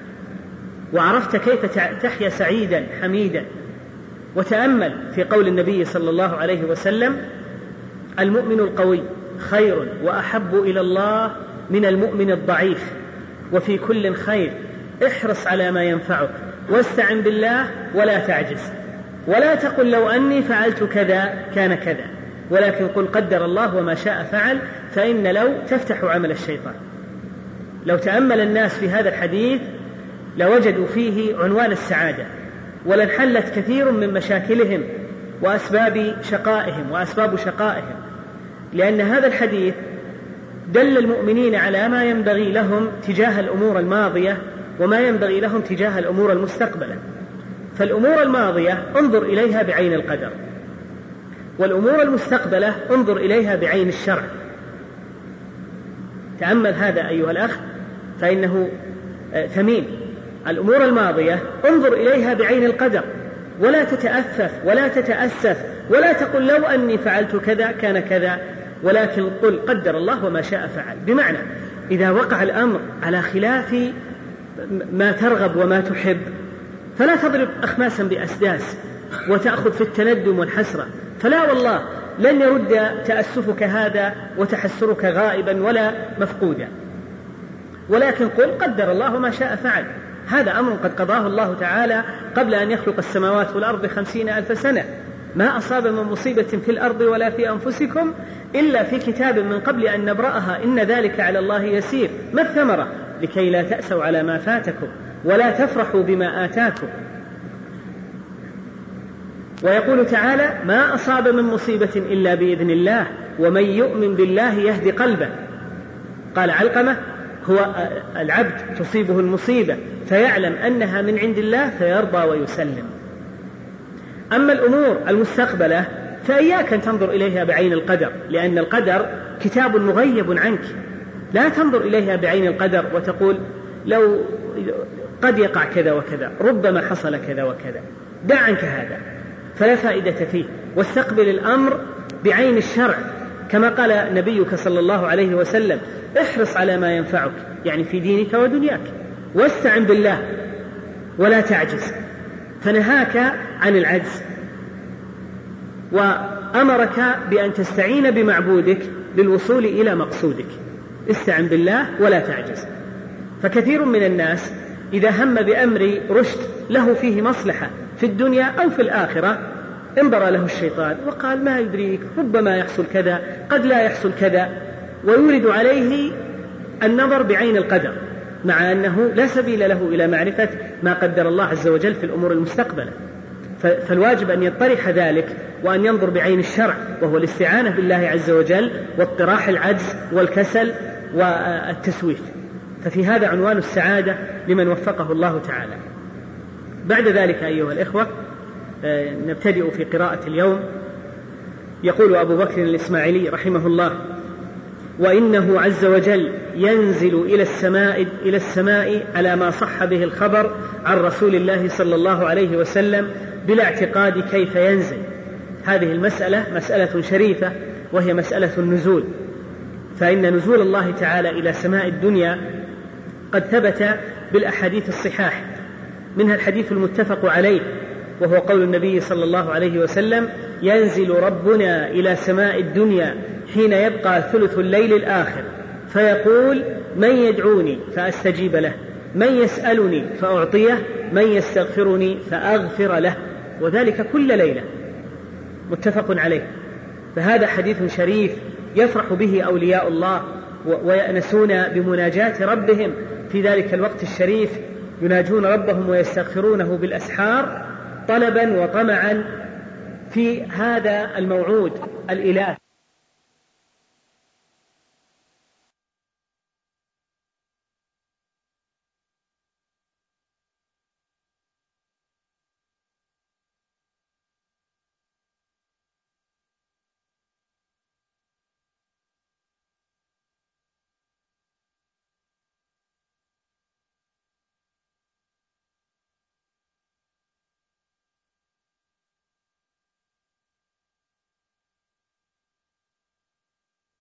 وعرفت كيف تحيا سعيدا حميدا. وتأمل في قول النبي صلى الله عليه وسلم: المؤمن القوي خير وأحب إلى الله من المؤمن الضعيف، وفي كل خير، احرص على ما ينفعك واستعن بالله ولا تعجز، ولا تقل لو أني فعلت كذا كان كذا، ولكن قل قدر الله وما شاء فعل، فإن لو تفتح عمل الشيطان. لو تأمل الناس في هذا الحديث لوجدوا فيه عنوان السعادة، ولانحلت كثير من مشاكلهم وأسباب شقائهم، لأن هذا الحديث دل المؤمنين على ما ينبغي لهم تجاه الأمور الماضية وما ينبغي لهم تجاه الأمور المستقبلة. فالأمور الماضية انظر إليها بعين القدر، والأمور المستقبلة انظر إليها بعين الشرع. تأمل هذا أيها الأخ فإنه ثمين. الأمور الماضية انظر إليها بعين القدر، ولا تتأفف ولا تتأسف ولا تقل لو أني فعلت كذا كان كذا، ولكن قل قدر الله وما شاء فعل. بمعنى إذا وقع الأمر على خلاف ما ترغب وما تحب فلا تضرب أخماسا بأسداس وتأخذ في التندم والحسرة، فلا والله لن يرد تأسفك هذا وتحسرك غائبا ولا مفقودا، ولكن قل قدر الله وما شاء فعل. هذا أمر قد قضاه الله تعالى قبل أن يخلق السماوات والأرض 50,000 سنة. ما أصاب من مصيبة في الأرض ولا في أنفسكم إلا في كتاب من قبل أن نبرأها إن ذلك على الله يسير. ما الثمرة؟ لكي لا تأسوا على ما فاتكم ولا تفرحوا بما آتاكم. ويقول تعالى ما أصاب من مصيبة إلا بإذن الله ومن يؤمن بالله يهدي قلبه. قال علقمة هو العبد تصيبه المصيبة فيعلم أنها من عند الله فيرضى ويسلم. أما الأمور المستقبلة فإياك أن تنظر إليها بعين القدر، لأن القدر كتاب مغيب عنك. لا تنظر إليها بعين القدر وتقول لو قد يقع كذا وكذا، ربما حصل كذا وكذا. دع عنك هذا فلا فائدة فيه، واستقبل الأمر بعين الشرع كما قال نبيك صلى الله عليه وسلم احرص على ما ينفعك، يعني في دينك ودنياك، واستعن بالله ولا تعجز، فنهاك عن العجز وأمرك بأن تستعين بمعبودك للوصول إلى مقصودك. استعن بالله ولا تعجز. فكثير من الناس إذا هم بأمر رشد له فيه مصلحة في الدنيا أو في الآخرة انبرى له الشيطان وقال ما يدريك ربما يحصل كذا قد لا يحصل كذا، ويورد عليه النظر بعين القدر مع أنه لا سبيل له إلى معرفة ما قدر الله عز وجل في الأمور المستقبلة. فالواجب أن يطرح ذلك وأن ينظر بعين الشرع، وهو الاستعانة بالله عز وجل واطراح العجز والكسل والتسويف. ففي هذا عنوان السعادة لمن وفقه الله تعالى. بعد ذلك أيها الإخوة نبتدئ في قراءة اليوم. يقول أبو بكر الإسماعيلي رحمه الله وإنه عز وجل ينزل إلى السماء على ما صح به الخبر عن رسول الله صلى الله عليه وسلم بلا اعتقاد كيف ينزل. هذه المسألة مسألة شريفة وهي مسألة النزول، فإن نزول الله تعالى إلى سماء الدنيا قد ثبت بالأحاديث الصحاح، منها الحديث المتفق عليه وهو قول النبي صلى الله عليه وسلم ينزل ربنا إلى سماء الدنيا حين يبقى ثلث الليل الآخر فيقول من يدعوني فأستجيب له، من يسألني فأعطيه، من يستغفرني فأغفر له، وذلك كل ليلة، متفق عليه. فهذا حديث شريف يفرح به أولياء الله ويأنسون بمناجاة ربهم في ذلك الوقت الشريف، يناجون ربهم ويستغفرونه بالأسحار طلبا وطمعا في هذا الموعود الإله.